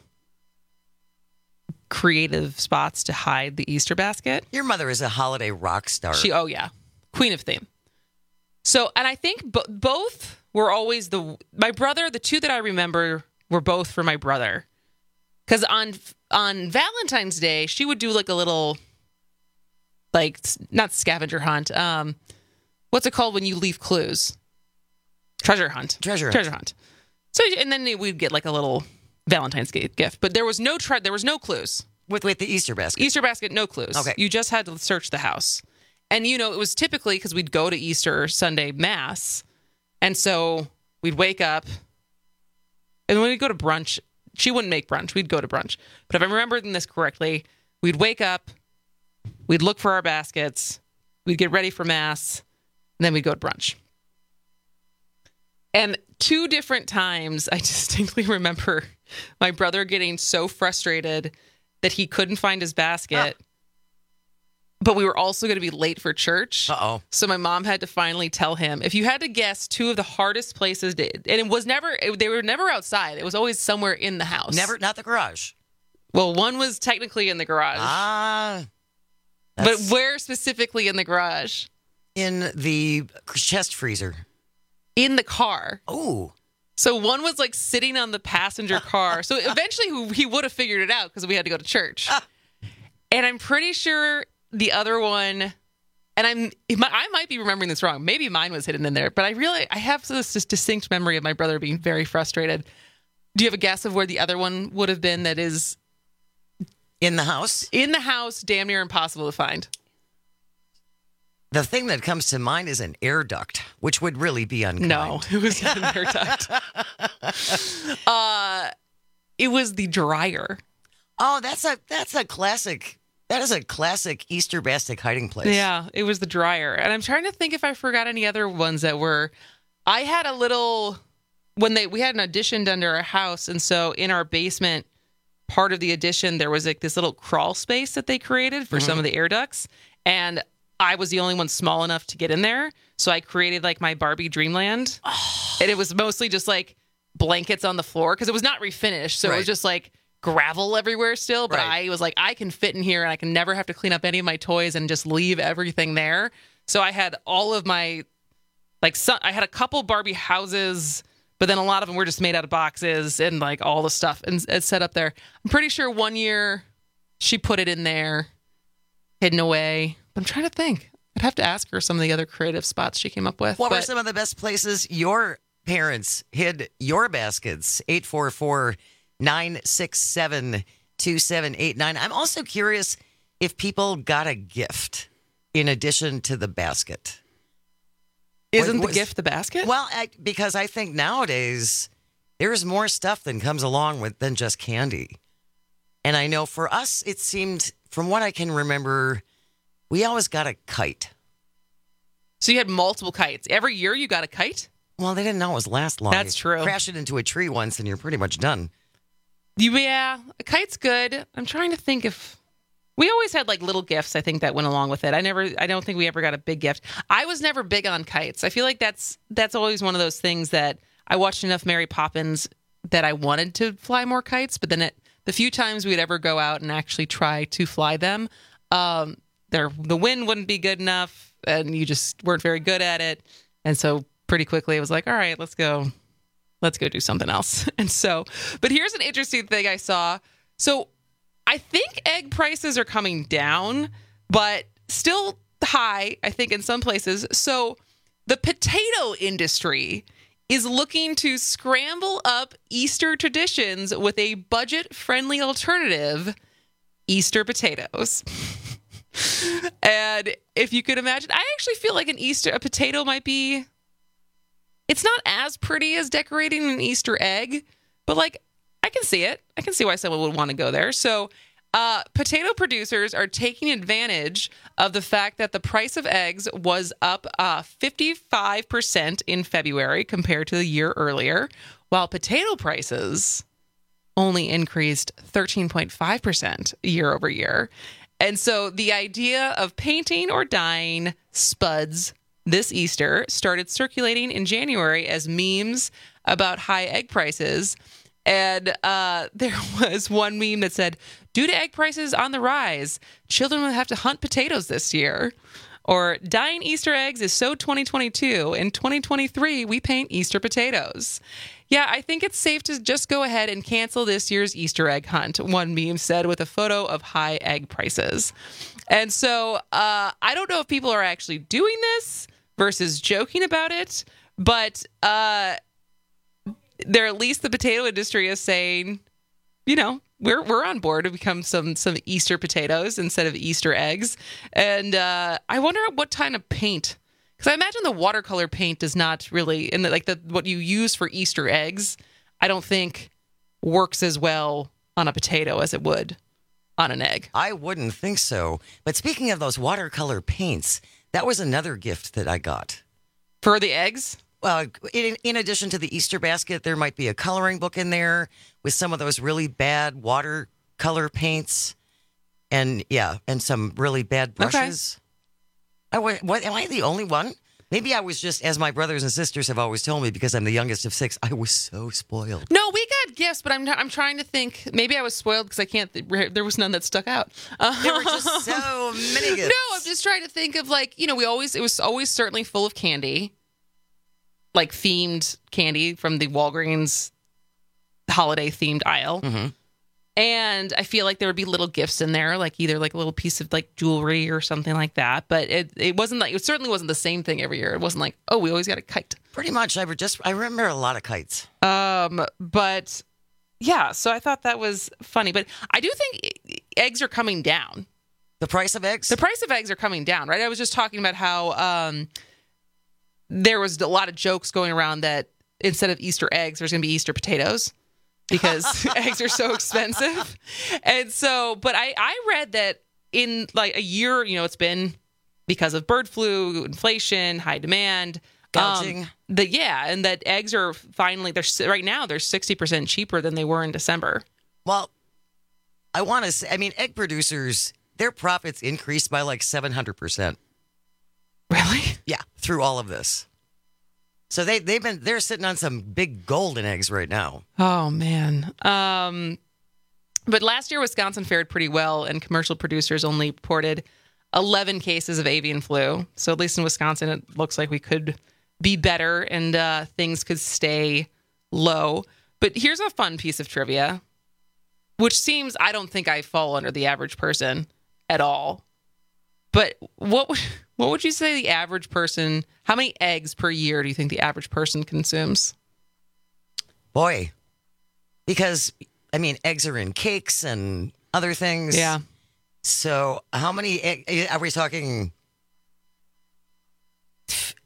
creative spots to hide the Easter basket.
Your mother is a holiday rock star.
She, oh yeah, queen of theme. So, and I think bo- both were always the, my brother, the two that I remember were both for my brother. Because on, on Valentine's Day, she would do like a little, like, not scavenger hunt. Um, what's it called when you leave clues? Treasure hunt.
Treasure hunt.
Treasure hunt. So, and then we'd get like a little Valentine's gift, but there was no tre- there was no clues
with with the Easter basket.
Easter basket, no clues.
Okay,
you just had to search the house, and you know it was typically because we'd go to Easter Sunday mass, and so we'd wake up, and when we'd go to brunch, she wouldn't make brunch. We'd go to brunch, but if I'm remembering this correctly, we'd wake up, we'd look for our baskets, we'd get ready for mass, and then we'd go to brunch. And two different times, I distinctly remember my brother getting so frustrated that he couldn't find his basket, ah. but we were also going to be late for church.
Uh-oh.
So my mom had to finally tell him, if you had to guess two of the hardest places, to, and it was never, it, they were never outside. It was always somewhere in the house.
Never, not the garage.
Well, one was technically in the garage.
Ah.
But where specifically in the garage?
In the chest freezer.
In the car.
Oh.
So one was like sitting on the passenger car. So eventually he would have figured it out because we had to go to church. And I'm pretty sure the other one, and I'm I might be remembering this wrong. Maybe mine was hidden in there, but I really I have this, this distinct memory of my brother being very frustrated. Do you have a guess of where the other one would have been that is
in the house?
In the house, damn near impossible to find.
The thing that comes to mind is an air duct, which would really be unkind.
No, it was not an air duct. uh, it was the dryer.
Oh, that's a that's a classic. That is a classic Easter basket hiding place.
Yeah, it was the dryer. And I'm trying to think if I forgot any other ones that were. I had a little when they we had an addition done to our house, and so in our basement, part of the addition there was like this little crawl space that they created for mm-hmm. some of the air ducts, and I was the only one small enough to get in there. So I created like my Barbie Dreamland. Oh. And it was mostly just like blankets on the floor because it was not refinished. So right. It was just like gravel everywhere still. But right. I was like, I can fit in here and I can never have to clean up any of my toys and just leave everything there. So I had all of my, like, so, I had a couple Barbie houses, but then a lot of them were just made out of boxes and like all the stuff and it's set up there. I'm pretty sure one year she put it in there, hidden away. I'm trying to think. I'd have to ask her some of the other creative spots she came up with.
What
but...
were some of the best places your parents hid your baskets? eight four four, nine six seven, two seven eight nine. I'm also curious if people got a gift in addition to the basket.
Isn't
Was-
the gift the basket?
Well, I, because I think nowadays there's more stuff that comes along with than just candy. And I know for us, it seemed, from what I can remember, we always got a kite.
So you had multiple kites. Every year you got a kite?
Well, they didn't always last long.
That's
You
true.
Crash it into a tree once and you're pretty much done.
You, yeah, a kite's good. I'm trying to think if we always had like little gifts. I think that went along with it. I never, I don't think we ever got a big gift. I was never big on kites. I feel like that's that's always one of those things that I watched enough Mary Poppins that I wanted to fly more kites, but then it, the few times we'd ever go out and actually try to fly them, um, there the wind wouldn't be good enough, and you just weren't very good at it, and so pretty quickly it was like, all right, let's go. Let's go do something else. And so, but here's an interesting thing I saw. So I think egg prices are coming down, but still high, I think, in some places. So the potato industry is looking to scramble up Easter traditions with a budget-friendly alternative, Easter potatoes. And if you could imagine, I actually feel like an Easter, a potato might be... It's not as pretty as decorating an Easter egg, but like I can see it. I can see why someone would want to go there. So uh, potato producers are taking advantage of the fact that the price of eggs was up uh, fifty-five percent in February compared to the year earlier, while potato prices only increased thirteen point five percent year over year. And so the idea of painting or dyeing spuds this Easter started circulating in January as memes about high egg prices. And uh, there was one meme that said, due to egg prices on the rise, children will have to hunt potatoes this year. Or dyeing Easter eggs is so twenty twenty-two. In twenty twenty-three, we paint Easter potatoes. Yeah, I think it's safe to just go ahead and cancel this year's Easter egg hunt, one meme said with a photo of high egg prices. And so uh, I don't know if people are actually doing this versus joking about it, but uh, they're at least the potato industry is saying, you know, we're we're on board to become some some Easter potatoes instead of Easter eggs. And uh, I wonder what kind of paint, because I imagine the watercolor paint does not really, in the, like the what you use for Easter eggs, I don't think works as well on a potato as it would on an egg.
I wouldn't think so. But speaking of those watercolor paints, that was another gift that I got.
For the eggs?
Well, in, in addition to the Easter basket, there might be a coloring book in there with some of those really bad watercolor paints. And yeah, and some really bad brushes. Okay. I, what, am I the only one? Maybe I was just, as my brothers and sisters have always told me, because I'm the youngest of six, I was so spoiled.
No, we got gifts, but I'm I'm trying to think. Maybe I was spoiled because I can't. Th- there was none that stuck out. Uh,
there were just so many gifts.
No, I'm just trying to think of like you know we always it was always certainly full of candy, like themed candy from the Walgreens holiday themed aisle.
Mm-hmm.
And I feel like there would be little gifts in there, like either like a little piece of like jewelry or something like that. But it it wasn't like it certainly wasn't the same thing every year. It wasn't like, oh, we always got a kite.
Pretty much. I just I remember a lot of kites.
Um, but yeah, so I thought that was funny. But I do think eggs are coming down.
The price of eggs?
The price of eggs are coming down, right? I was just talking about how um there was a lot of jokes going around that instead of Easter eggs, there's going to be Easter potatoes. Because eggs are so expensive. And so, but I, I read that in like a year, you know, it's been because of bird flu, inflation, high demand.
Gouging.
Um, the, yeah, and that eggs are finally, they're right now, they're sixty percent cheaper than they were in December.
Well, I want to say, I mean, egg producers, their profits increased by like seven hundred percent.
Really?
Yeah, through all of this. So they they've been they're sitting on some big golden eggs right now.
Oh man. Um, but last year Wisconsin fared pretty well, and commercial producers only reported eleven cases of avian flu. So at least in Wisconsin, it looks like we could be better and uh, things could stay low. But here's a fun piece of trivia, which seems I don't think I fall under the average person at all. But what would what would you say the average person, how many eggs per year do you think the average person consumes?
Boy, because, I mean, eggs are in cakes and other things.
Yeah.
So how many, egg, are we talking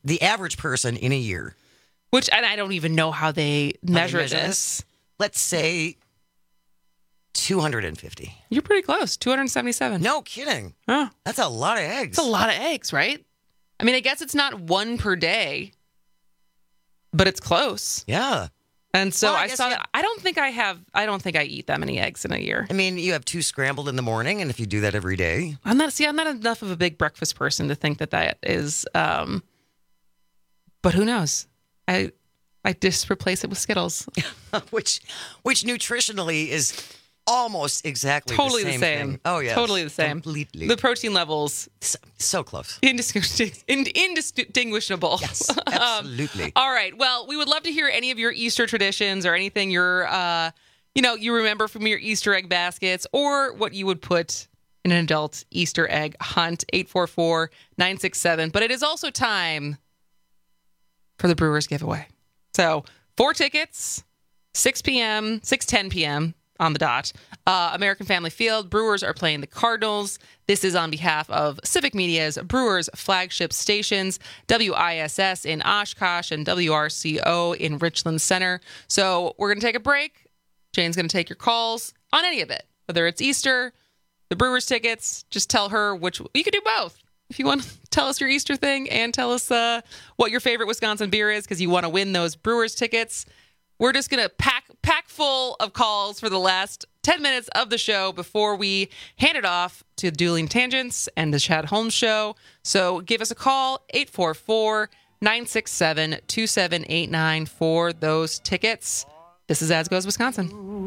the average person in a year.
Which, and I don't even know how they measure,
measure
this.
this? Let's say two hundred fifty.
You're pretty close. two hundred seventy-seven.
No kidding.
Huh.
That's a lot of eggs.
It's a lot of eggs, right? I mean, I guess it's not one per day, but it's close.
Yeah.
And so
Well, I
I,
guess
saw
you-
that. I don't think I have, I don't think I eat that many eggs in a year.
I mean, you have two scrambled in the morning, and if you do that every day.
I'm not, see, I'm not enough of a big breakfast person to think that that is, um, but who knows? I, I just replace it with Skittles.
which, which nutritionally is almost exactly
Totally
the
the
same.
same.
thing. Oh, yeah.
Totally the same.
Completely.
The protein levels.
So, so close.
Indistinguish- ind- indistinguishable.
Yes,
Um,
absolutely.
all right. Well, we would love to hear any of your Easter traditions or anything you're, uh, you know, you remember from your Easter egg baskets or what you would put in an adult Easter egg hunt. eight four four, nine six seven. But it is also time for the Brewers giveaway. So four tickets, six p.m., six ten p.m. on the dot. Uh, American Family Field. Brewers are playing the Cardinals. This is on behalf of Civic Media's Brewers flagship stations, W I S S in Oshkosh and W R C O in Richland Center. So we're going to take a break. Jane's going to take your calls on any of it, whether it's Easter, the Brewers tickets. Just tell her which. You could do both. If you want to tell us your Easter thing and tell us uh, what your favorite Wisconsin beer is because you want to win those Brewers tickets. We're just going to pack pack full of calls for the last ten minutes of the show before we hand it off to Dueling Tangents and the Chad Holmes Show. So give us a call, eight four four, nine six seven, two seven eight nine for those tickets. This is As Goes Wisconsin.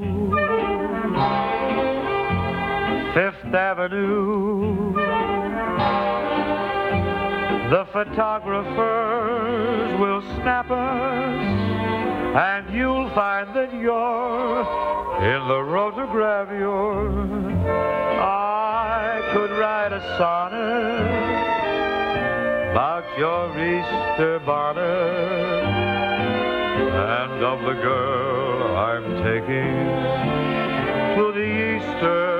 Fifth Avenue. The photographers will snap us, and you'll find that you're in the rotogravure. I could write a sonnet about your Easter bonnet and of the girl I'm taking to the Easter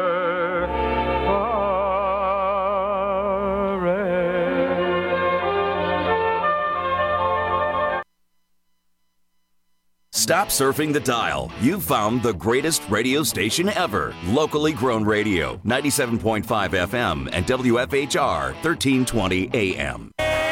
Stop surfing the dial. You've found the greatest radio station ever. Locally grown radio, ninety-seven point five F M and W F H R, thirteen twenty A M.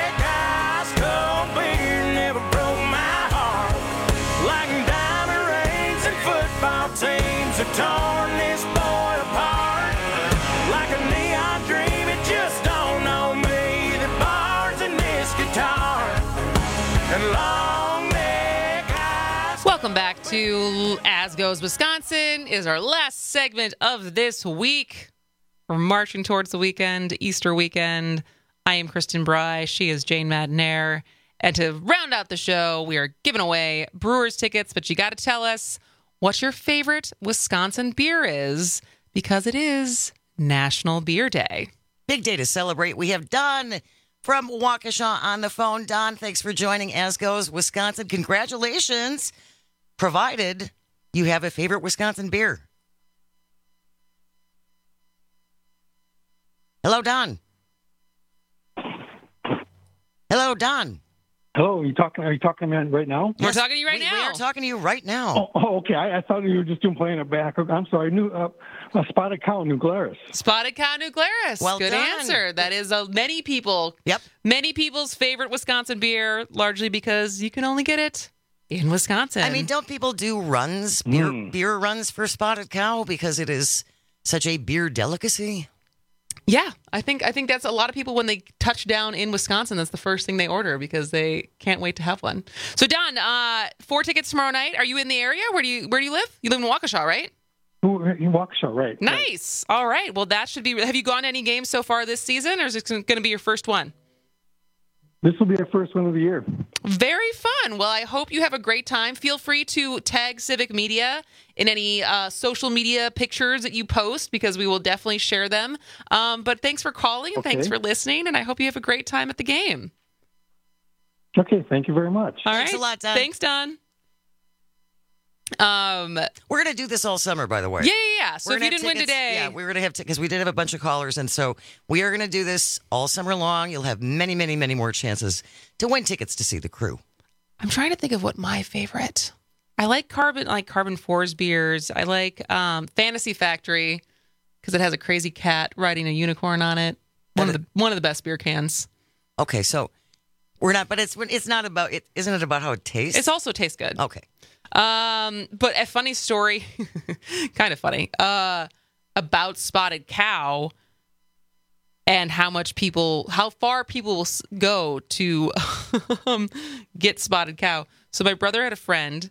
Welcome back to As Goes Wisconsin. Is our last segment of this week. We're marching towards the weekend, Easter weekend. I am Kristen Bry. She is Jane Madnair. And to round out the show, we are giving away Brewers tickets, but you got to tell us what your favorite Wisconsin beer is, because it is National Beer Day.
Big day to celebrate. We have Don from Waukesha on the phone. Don, thanks for joining As Goes Wisconsin. Congratulations, provided you have a favorite Wisconsin beer. Hello, Don. Hello, Don.
Hello, are you talking? Are you talking to me right now?
We're talking to you right
we,
now.
We are talking to you right now.
Oh, oh okay. I, I thought you were just doing playing it back. I'm sorry. New uh, uh, Spotted Cow, New Glarus.
Spotted Cow, New Glarus.
Well
Good
done.
answer. That is uh, many people.
Yep.
Many people's favorite Wisconsin beer, largely because you can only get it in Wisconsin.
I mean, don't people do runs, beer
Mm.
beer runs for Spotted Cow because it is such a beer delicacy?
Yeah, I think I think that's a lot of people when they touch down in Wisconsin. That's the first thing they order because they can't wait to have one. So, Don, uh, four tickets tomorrow night. Are you in the area? Where do you Where do you live? You live in Waukesha, right?
In Waukesha, right?
Nice. All right. Well, that should be. Have you gone to any games so far this season, or is it going to be your first one?
This will be our first one of the year.
Very fun. Well, I hope you have a great time. Feel free to tag Civic Media in any uh, social media pictures that you post because we will definitely share them. Um, but thanks for calling and
Okay.
thanks for listening, and I hope you have a great time at the game.
Okay, thank you very much.
All
Thanks
right.
a lot, Don.
Thanks, Don. Um,
we're gonna do this all summer, by the way.
Yeah, yeah, yeah. So
We're
if
gonna
you
have
didn't win
tickets-
today,
yeah, we were gonna have because we did have a bunch of callers, and so we are gonna do this all summer long. You'll have many, many, many more chances to win tickets to see the crew.
I'm trying to think of what my favorite. I like Carbon, like Carbon Fours beers. I like um, Fantasy Factory because it has a crazy cat riding a unicorn on it. One of the one of the best beer cans.
Okay, so we're not, but it's it's not about it. Isn't it about how it tastes?
It's also tastes good.
Okay.
Um, but a funny story, kind of funny, uh, about Spotted Cow and how much people, how far people will s- go to um, get Spotted Cow. So my brother had a friend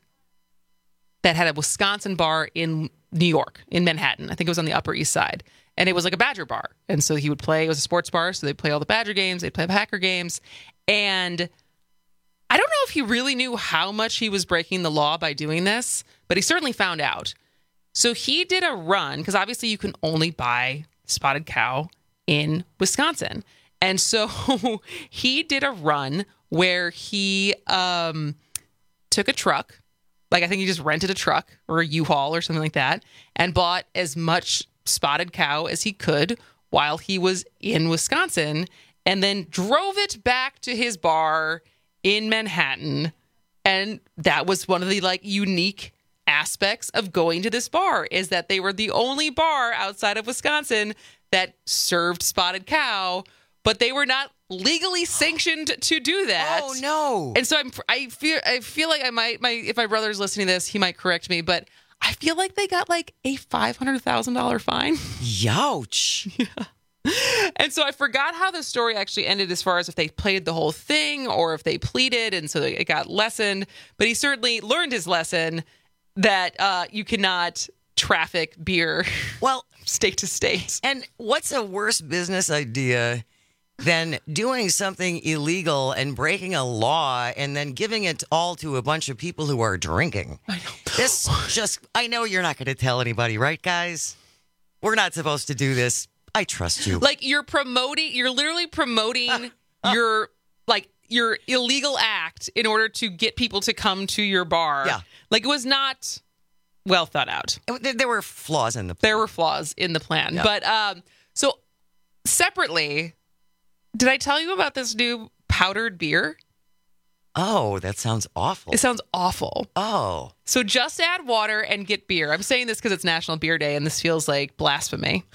that had a Wisconsin bar in New York, in Manhattan. I think it was on the Upper East Side. And it was like a Badger bar. And so he would play, it was a sports bar, so they'd play all the Badger games, they'd play the Packer games. And I don't know if he really knew how much he was breaking the law by doing this, but he certainly found out. So he did a run, because obviously you can only buy Spotted Cow in Wisconsin. And so he did a run where he um, took a truck, like I think he just rented a truck or a U-Haul or something like that, and bought as much Spotted Cow as he could while he was in Wisconsin, and then drove it back to his bar in Manhattan. And that was one of the like unique aspects of going to this bar, is that they were the only bar outside of Wisconsin that served Spotted Cow, but they were not legally sanctioned to do that.
Oh no!
And so I'm, I feel, I feel like I might, my if my brother's listening to this, he might correct me, but I feel like they got like a five hundred thousand dollars fine.
Youch.
Yeah. And so I forgot how the story actually ended, as far as if they played the whole thing or if they pleaded, and so it got lessened. But he certainly learned his lesson that uh, you cannot traffic beer,
well,
state to state.
And what's a worse business idea than doing something illegal and breaking a law and then giving it all to a bunch of people who are drinking?
I know.
This just, I know you're not going to tell anybody, right, guys? We're not supposed to do this. I trust you.
Like you're promoting, you're literally promoting your like your illegal act in order to get people to come to your bar.
Yeah.
Like it was not well thought out.
There, there were flaws in the plan.
There were flaws in the plan.
Yeah.
But um, so separately, did I tell you about this new powdered beer?
Oh, that sounds awful.
It sounds awful.
Oh.
So just add water and get beer. I'm saying this because it's National Beer Day and this feels like blasphemy.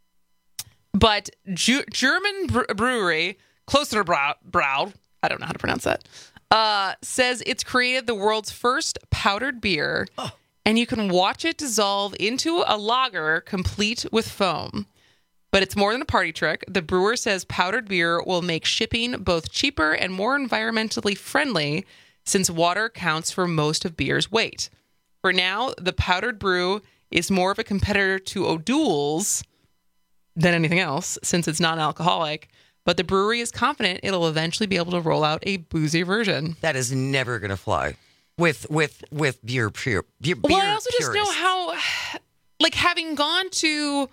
But Ju- German bre- brewery, Klosterbrau, Brau, I don't know how to pronounce that, uh, says it's created the world's first powdered beer, oh. and you can watch it dissolve into a lager complete with foam. But it's more than a party trick. The brewer says powdered beer will make shipping both cheaper and more environmentally friendly, since water counts for most of beer's weight. For now, the powdered brew is more of a competitor to O'Doul's than anything else, since it's non-alcoholic. But the brewery is confident it'll eventually be able to roll out a boozy version.
That is never going to fly with with with beer pure. Beer,
well,
beer
I also
purists.
just know how, like, having gone to,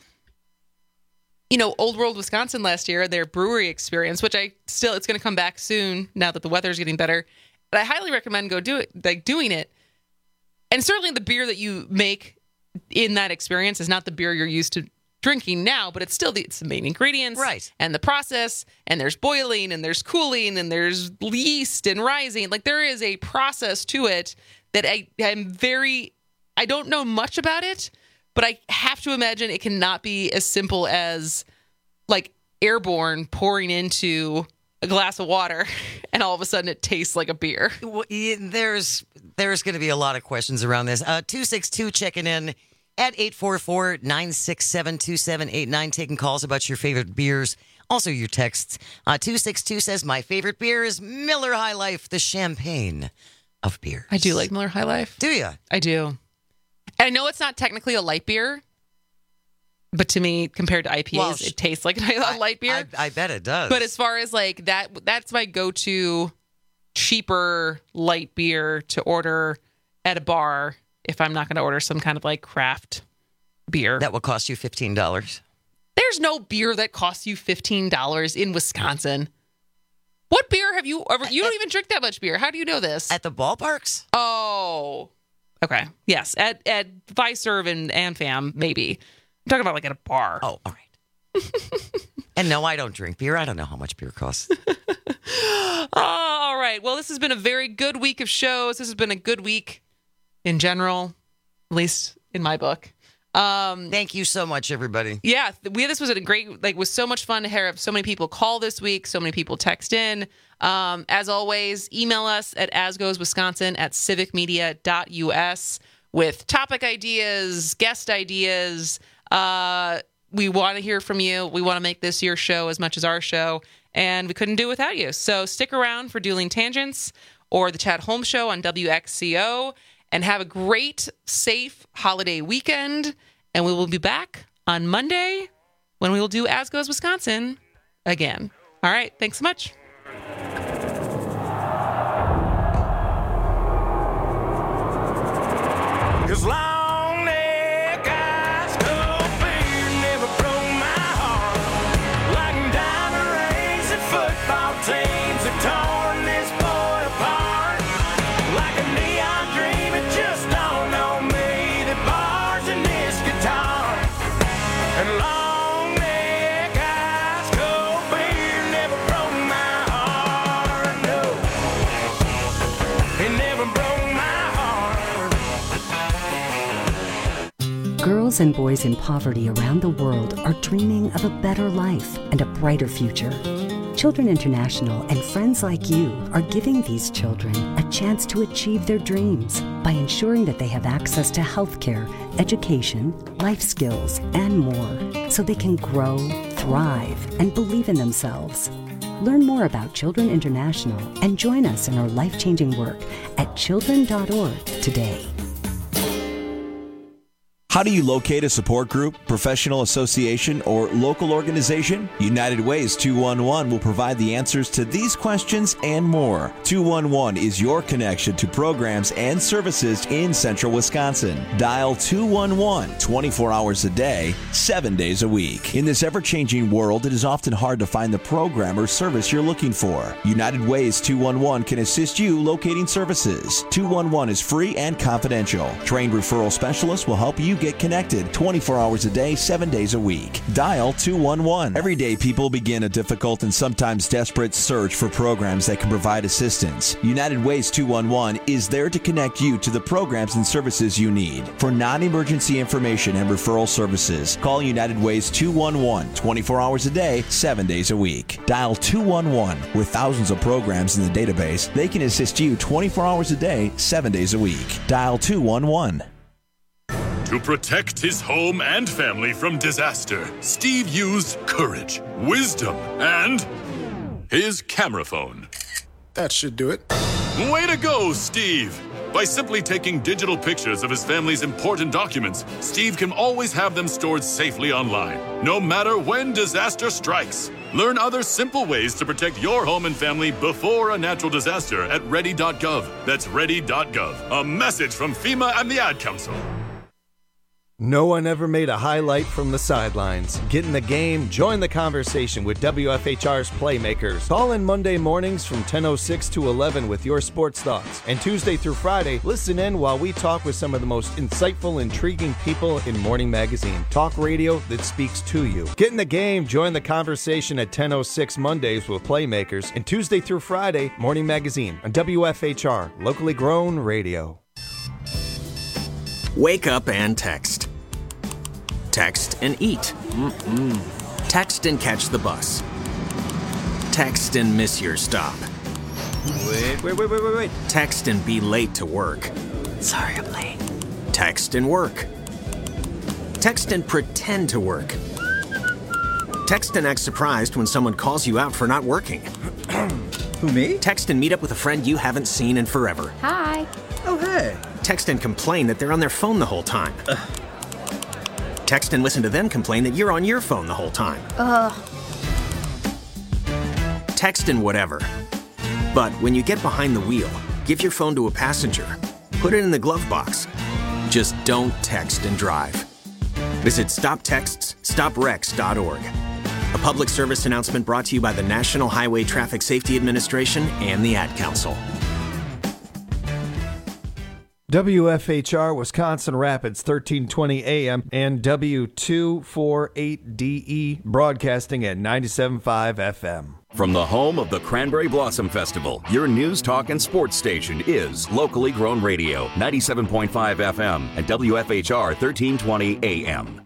you know, Old World, Wisconsin last year, their brewery experience, which I still, it's going to come back soon now that the weather's getting better. But I highly recommend go do it, like doing it. And certainly the beer that you make in that experience is not the beer you're used to drinking now, but it's still the, it's the main ingredients,
right?
And the process, and there's boiling, and there's cooling, and there's yeast and rising. Like there is a process to it that I am very, I don't know much about it, but I have to imagine it cannot be as simple as like airborne pouring into a glass of water and all of a sudden it tastes like a beer.
Well, yeah, there's there's going to be a lot of questions around this. Uh, two six two checking in at eight four four, nine six seven, two seven eight nine, taking calls about your favorite beers. Also your texts. Uh, two six two says, my favorite beer is Miller High Life, the champagne of beer.
I do like Miller High Life.
Do you?
I do. And I know it's not technically a light beer, but to me, compared to I P As, well, it tastes like a light beer.
I, I bet it does.
But as far as like that, that's my go-to cheaper light beer to order at a bar if I'm not going to order some kind of like craft beer.
That will cost you fifteen dollars.
There's no beer that costs you fifteen dollars in Wisconsin. What beer have you ever... You don't even drink that much beer. How do you know this?
At the ballparks?
Oh. Okay. Yes. At at Viserv and AmFam, maybe. I'm talking about like at a bar.
Oh, all right. And no, I don't drink beer. I don't know how much beer costs.
Oh, all right. Well, this has been a very good week of shows. This has been a good week in general, at least in my book. Um,
Thank you so much, everybody.
Yeah, we this was a great, like, was so much fun to hear so many people call this week, so many people text in. Um, as always, email us at asgoeswisconsin at civic media dot u s with topic ideas, guest ideas. Uh, we want to hear from you. We want to make this your show as much as our show, and we couldn't do it without you. So stick around for Dueling Tangents or the Chad Holmes Show on W X C O. And have a great, safe holiday weekend. And we will be back on Monday when we will do As Goes Wisconsin again. All right. Thanks so much.
As long neck eyes go beer never broke my heart. Like diamond rings and football teams have torn this boy apart. Like a neon dream, it just dawned on me that bars in this guitar. And long neck eyes go beer never broke my heart. No, it never broke my heart.
Girls and boys in poverty around the world are dreaming of a better life and a brighter future. Children International and friends like you are giving these children a chance to achieve their dreams by ensuring that they have access to healthcare, education, life skills, and more, so they can grow, thrive, and believe in themselves. Learn more about Children International and join us in our life-changing work at children dot org today.
How do you locate a support group, professional association, or local organization? United Ways two one one will provide the answers to these questions and more. two one one is your connection to programs and services in central Wisconsin. Dial two one one twenty-four hours a day, seven days a week. In this ever-changing world, it is often hard to find the program or service you're looking for. United Ways two one one can assist you locating services. two one one is free and confidential. Trained referral specialists will help you get connected twenty-four hours a day, seven days a week. Dial two one one. Every day, people begin a difficult and sometimes desperate search for programs that can provide assistance. United Ways two one one is there to connect you to the programs and services you need. For non-emergency information and referral services, call United Ways two one one twenty-four hours a day, seven days a week. Dial two one one. With thousands of programs in the database, they can assist you twenty-four hours a day, seven days a week. Dial two one one.
To protect his home and family from disaster, Steve used courage, wisdom, and his camera phone.
That should do it.
Way to go, Steve! By simply taking digital pictures of his family's important documents, Steve can always have them stored safely online, no matter when disaster strikes. Learn other simple ways to protect your home and family before a natural disaster at ready dot gov. That's ready dot gov. A message from FEMA and the Ad Council.
No one ever made a highlight from the sidelines. Get in the game, join the conversation with W F H R's Playmakers. Call in Monday mornings from ten oh six to eleven with your sports thoughts. And Tuesday through Friday, listen in while we talk with some of the most insightful, intriguing people in Morning Magazine. Talk radio that speaks to you. Get in the game, join the conversation at ten oh six Mondays with Playmakers. And Tuesday through Friday, Morning Magazine on W F H R, locally grown radio.
Wake up and text. Text and eat. Mm-mm. Text and catch the bus. Text and miss your stop. Wait, wait, wait, wait, wait, wait. Text and be late to work. Sorry, I'm late. Text and work. Text and pretend to work. Text and act surprised when someone calls you out for not working. Who, me? Text and meet up with a friend you haven't seen in forever.
Hi.
Oh, hey. Text and complain that they're on their phone the whole time. Ugh. Text and listen to them complain that you're on your phone the whole time.
Ugh.
Text and whatever. But when you get behind the wheel, give your phone to a passenger. Put it in the glove box. Just don't text and drive. Visit stop texts stop wrecks dot org. A public service announcement brought to you by the National Highway Traffic Safety Administration and the Ad Council.
W F H R Wisconsin Rapids, thirteen twenty A M and W two forty-eight D E broadcasting at ninety-seven point five F M.
From the home of the Cranberry Blossom Festival, your news, talk, and sports station is locally grown radio, ninety-seven point five F M and W F H R thirteen twenty A M.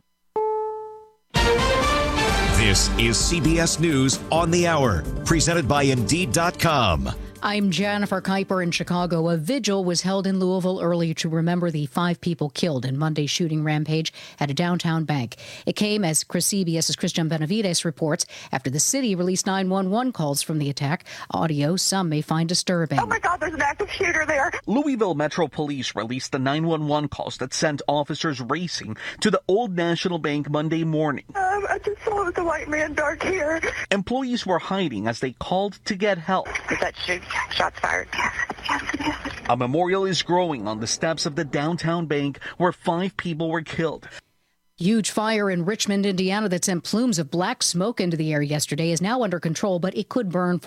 This is C B S News on the Hour, presented by Indeed dot com.
I'm Jennifer Kuiper in Chicago. A vigil was held in Louisville early to remember the five people killed in Monday's shooting rampage at a downtown bank. It came, as CBS's Christian Benavides reports, after the city released nine one one calls from the attack. Audio some may find disturbing.
Oh my God, there's an active shooter there. Louisville Metro Police released the nine one one calls that sent officers racing to the Old National Bank Monday morning. Um, I just saw it was a white man, dark hair. Employees were hiding as they called to get help. Is that shoot? Shots fired. Yes, yes, it is. A memorial is growing on the steps of the downtown bank where five people were killed.
Huge fire in Richmond, Indiana that sent plumes of black smoke into the air yesterday is now under control, but it could burn